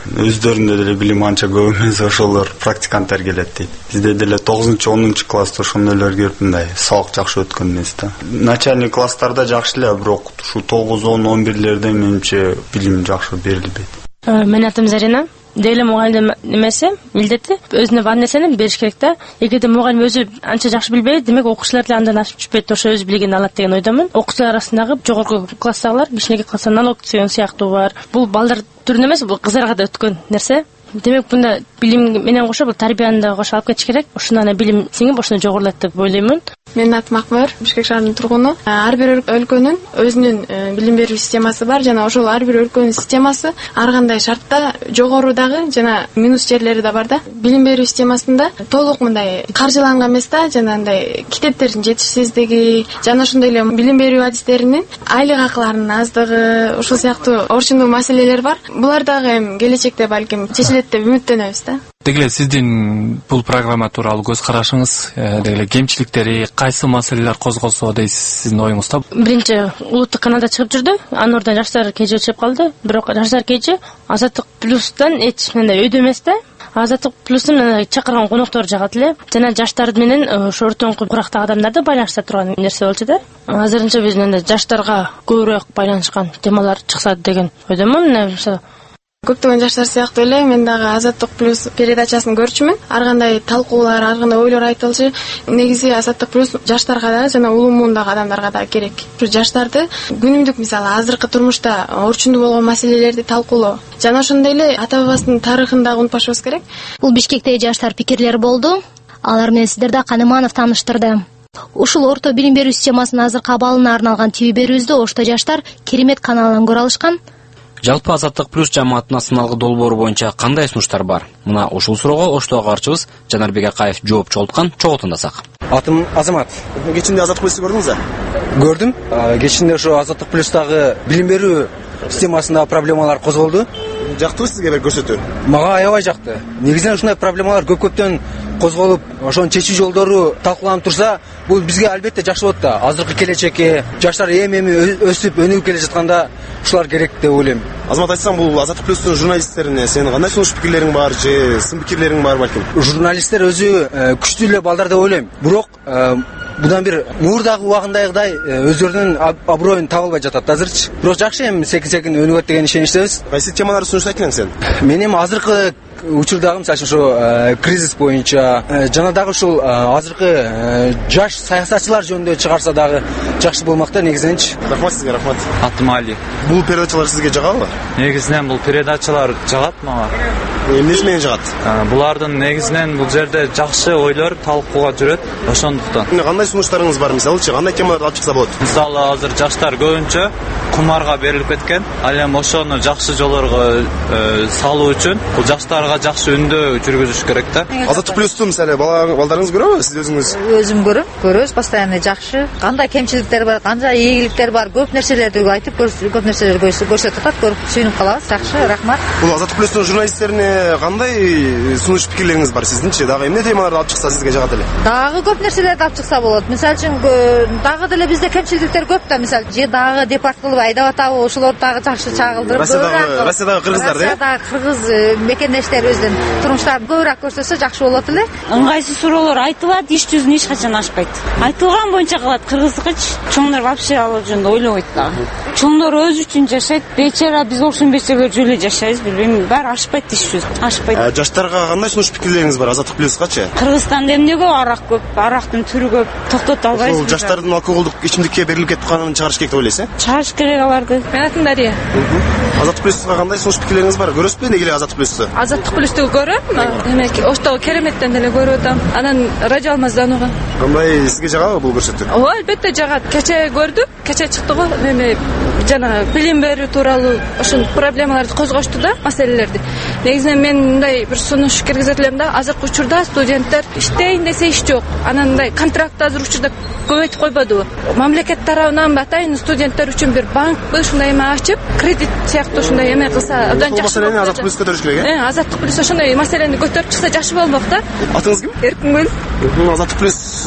өздөрүндө деле билим анча көп эмес, ошолор практиканттар келет дейт. Бизде деле тогузунчу онунчу класста ошондойлор көрүп мындай сабак жакшы өткөн эмес да. Начальный класстарда жакшы эле, бирок ушу тогуз он он бирлерде менимче билим жакшы берилбейт.
Менин атым Зарина. Дейле мугалим немеси милдети өзүнө бар нерсени бериш керек да. Эгерде мугалим өзү анча жакшы билбейт, демек окуучулар деле андан ашып түшпөйт, ошо өзү билгенин алат деген ойдомун. Окуучулар арасындагы жогорку класстагылар кичинекей класста налог деген сыяктуу бар. Бул балдар түрүнө эмес, бул кыздарга да өткөн нерсе. Демек мында билим менен кошо бул тарбияны да кошо алып кетиш керек. Ошондо билим сиңип ошондо жогорулат деп ойлоймун.
Менин атым Акмар, Бишкек шаарынын тургуну. Ар бир өлкөнүн өзүнүн билим берүү системасы бар жана ошол ар бир өлкөнүн системасы ар кандай шартта жогору дагы жана минус жерлери да бар да. Билим берүү системасында толук мындай каржыланган эмес да, жана андай китептердин жетишсиздиги жана ошондой эле билим берүү адистеринин айлык акыларынын аздыгы, ошол сыяктуу орчундуу маселелер бар. Булар дагы эми келечекте балким чечилет деп үмүттөнөбүз да.
Деги сиздин бул программа тууралуу көз карашыңыз, деги кемчиликтери, кайсы маселелер козголсо дейсиз сиздин оюңузда?
Биринчи улуттук каналда чыгып жүрдү, анын ордуна жаштар кежи чыгып калды. Бирок жаштар кежи Азаттык плюстан эч мындай өйдө эмес да. Азаттык плюстун чакырган коноктору жагат эле. Жана жаштар менен ошо ортоңку курактагы адамдарды байланыша турган нерсе болчу да. Азырынча биз мындай жаштарга көбүрөөк байланышкан темалар чыкса деген ойдомун.
Көптөгөн жаштар сыяктуу эле мен дагы Азаттык плюс передачасын көрчүмүн. Ар кандай талкуулар, ар кандай ойлор айтылчу. Негизи Азаттык плюс жаштарга да жана улуу муундагы адамдарга да керек. Ушу жаштарды күнүмдүк мисалы азыркы турмушта орчундуу болгон маселелерди талкуулоо жана ошондой эле ата бабасынын тарыхын дагы унутпашыбыз керек.
Бул Бишкектеги жаштар пикирлери болду. Алар менен сиздерди Каныманов тааныштырды. Ушул орто билим берүү системасынын азыркы абалына арналган ти ви берүүбүздү Ошто жаштар Керемет каналынан көрө алышкан.
Жалпы Азаттык плюс жамаатынын сыналгы долбоору боюнча кандай сунуштар бар? Мына ушул суроого Оштого карчыбыз Жанарбек Акаев жооп чогулткан, чогуу тыңдасак.
Атым Азамат.
Кечинде Азаттык плюсту көрдүңүз да?
Көрдүм. Кечинде ошо Азаттык плюстагы билим берүү системасында проблемалар козголду.
Жактыбы сизге бир көрсөтүү?
Мага аябай жакты. Негизинен ушундай проблемалар көп-көптөн козголуп, ошонун чечүү жолдору талкууланып турса, бул бизге албетте жакшы болот да. Азыркы келечекке жаштар эми-эми өсүп, өнүгүп келе жатканда ушулар керек деп ойлойм.
Азамат, айтсаң, бул Азаттык плюстун журналисттерине сенин кандай сунуш пикирлериң бар же сын пикирлериң бар балким?
Журналисттер өзү күчтүү эле балдар деп ойлойм. Бирок будан бир муурдагы убагындагыдай өздөрүнүн аброюн таба албай жатат азырчы. Бирок жакшы эми секин-секин өнүгөт деген ишеничтебиз.
Кайсы темаларды сунуштайт элең сен?
Мен эми азыркы учурдагы мисалы ошо кризис боюнча жана дагы ушул азыркы жаш саясатчылар жөнүндө чыгарса дагы жакшы болмак да негизиненчи.
Рахмат сизге, рахмат.
Атым Али.
Бул передачалар сизге жагабы?
Негизинен бул передачалар жагат мага.
Эмнеси менен жагат?
Булардын негизинен бул жерде жакшы ойлор талкууга жүрөт, ошондуктан.
Кандай сунуштарыңыз бар, мисалычы, кандай темаларды алып чыкса болот?
Мисалы азыр жаштар көбүнчө кумарга берилип кеткен. Ал эми ошону жакшы жолдорго салуу үчүн бул жаштарга жакшы үндөө жүргүзүш керек да.
Азаттык плюсту мисалы балдарыңыз көрөбү, сиз өзүңүз?
Өзүм көрөм, көрөбүз, постоянно жакшы. Кандай кемчиликтер бар, кандай ийгиликтер бар, көп нерселерди айтып, көп нерселерди көрсөтүп атат, көрүп сүйүнүп калабыз. Жакшы, рахмат.
Бул Азаттык плюстун журналисттерине кандай сунуш пикирлериңиз бар сиздинчи? Дагы эмне темаларды алып чыкса сизге жагат эле?
Дагы көп нерселерди алып чыкса болот. Мисалы үчүн дагы деле бизде кемчиликтер көп да, мисалы же дагы депорт кылып айдап атабы, ошолорду дагы жакшы чагылдырып.
Россиядагы Россиядагы кыргыздар, э?
Россиядагы кыргыз мекендештерибиздин турмуштарын көбүрөөк көрсөтсө жакшы болот эле.
Ыңгайсыз суроолор айтылат, иш жүзүнө эч качан ашпайт. Айтылган боюнча калат кыргыздыкычы. Чоңдор вообще ал жөнүндө ойлобойт дагы. Чоңдор өзү үчүн жашайт, бечара биз окшон бечаралар жөн эле жашайбыз, билбейм, баары ашпайт иш жүз. Ашпайт.
Жаштарга кандай сунуш пикирлериңиз бар Азаттык плюскачы?
Кыргызстанда эмне көп, арак көп, арактын түрү көп, токтото албайбыз.
Ошол жаштардын алкоголдук ичимдикке берилип кетип калганын чыгарыш керек деп ойлойсуз, э?
Чыгарыш керек аларды.
Мен атым Дария.
Азаттык плюска кандай сунуш пикирлериңиз бар? Көрөсүзбү эмне эле Азаттык плюсту?
Азаттык плюсту көрөм. Демек, Оштогу Кереметтен деле көрүп атам. Анан радио Алмазданууга.
Кандай сизге жагабы бул көрсөтүү?
Ооба, албетте жагат. Кече көрдүк, кече чыкты го. Эми жана билим берүү тууралуу ошол проблемаларды козгошту да, маселелерди. Негизинен мен мындай бир сунуш киргизет элем да, азыркы учурда студенттер иштейин десе иш жок. Анан мындай контракт азыр учурда көбөйтүп койбодубу? Мамлекет тарабынан атайын студенттер үчүн бир банкпы ушундай эме ачып, кредит сыяктуу ушундай эме кылса абдан жакшы.
Ошол маселени Азаттык плюс көтөрүш керек, э?
Азаттык плюс ошондой маселени көтөрүп чыкса жакшы болмок да.
Атыңыз ким?
Эркингүл.
Азаттык плюс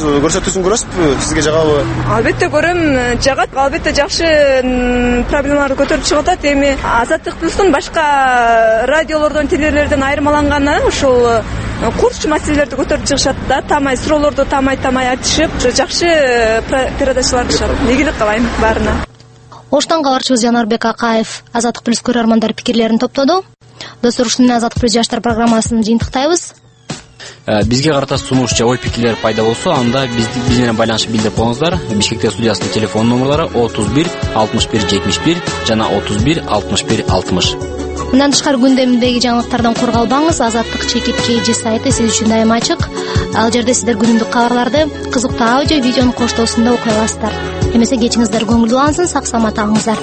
көрсөтүүсүн көрөсүзбү? Сизге жагабы?
Албетте көрөм, жагат. Албетте жакшы проблемаларды көтөрүп чыгып атат. Эми Азаттык плюстун башка радиолордон, телевизорлордон айырмаланганы ушул курч маселелерди көтөрүп чыгышат да, тамай суроолорду тамай-тамай айтышып, жакшы передачалар чыгат. Ийгилик каалайм баарына.
Оштан кабарчыбыз Жанарбек Акаев Азаттык плюс көрөрмандар пикирлерин топтоду. Достор, ушуну менен Азаттык плюс жаштар программасын жыйынтыктайбыз.
Бизге карата сунуш же ой пикирлер пайда болсо, анда биз менен байланышып билдирип коюңуздар. Бишкекте студиясынын телефон номерлары отуз бир алтымыш бир жетимиш бир жана отуз бир алтымыш бир алтымыш.
Мындан тышкары күндөмдөгү жаңылыктардан кургалбаңыз. Азаттык чекит kg сайты сиз үчүн дайыма ачык. Ал жерде сиздер күнүмдүк кабарларды, кызыктуу аудио, видеонун коштоосунда окуй аласыздар. Эмесе кечиңиздер көңүлдүү, сак саламат алыңыздар.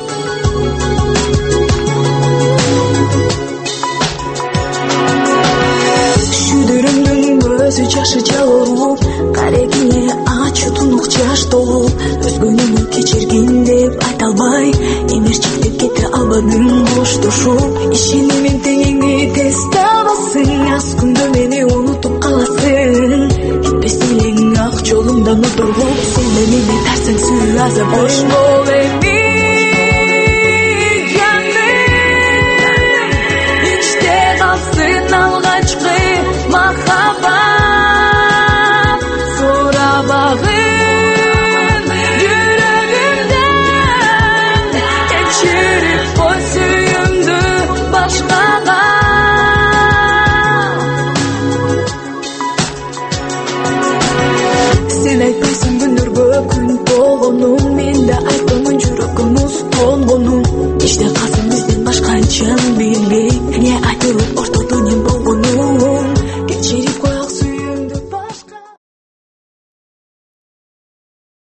Өзү жашы жауып, карегине ачуу тунук жаш толуп, өзгөнү кечиргин деп айта албай, эмерчиктеп кете албадым коштошуп. Ишенимин теңеңди тез табасың, аз күндө мени унутуп каласың. Кетпес элең ак жолумдан отуруп, сен мени тартсаң сүйүү азап бош бол.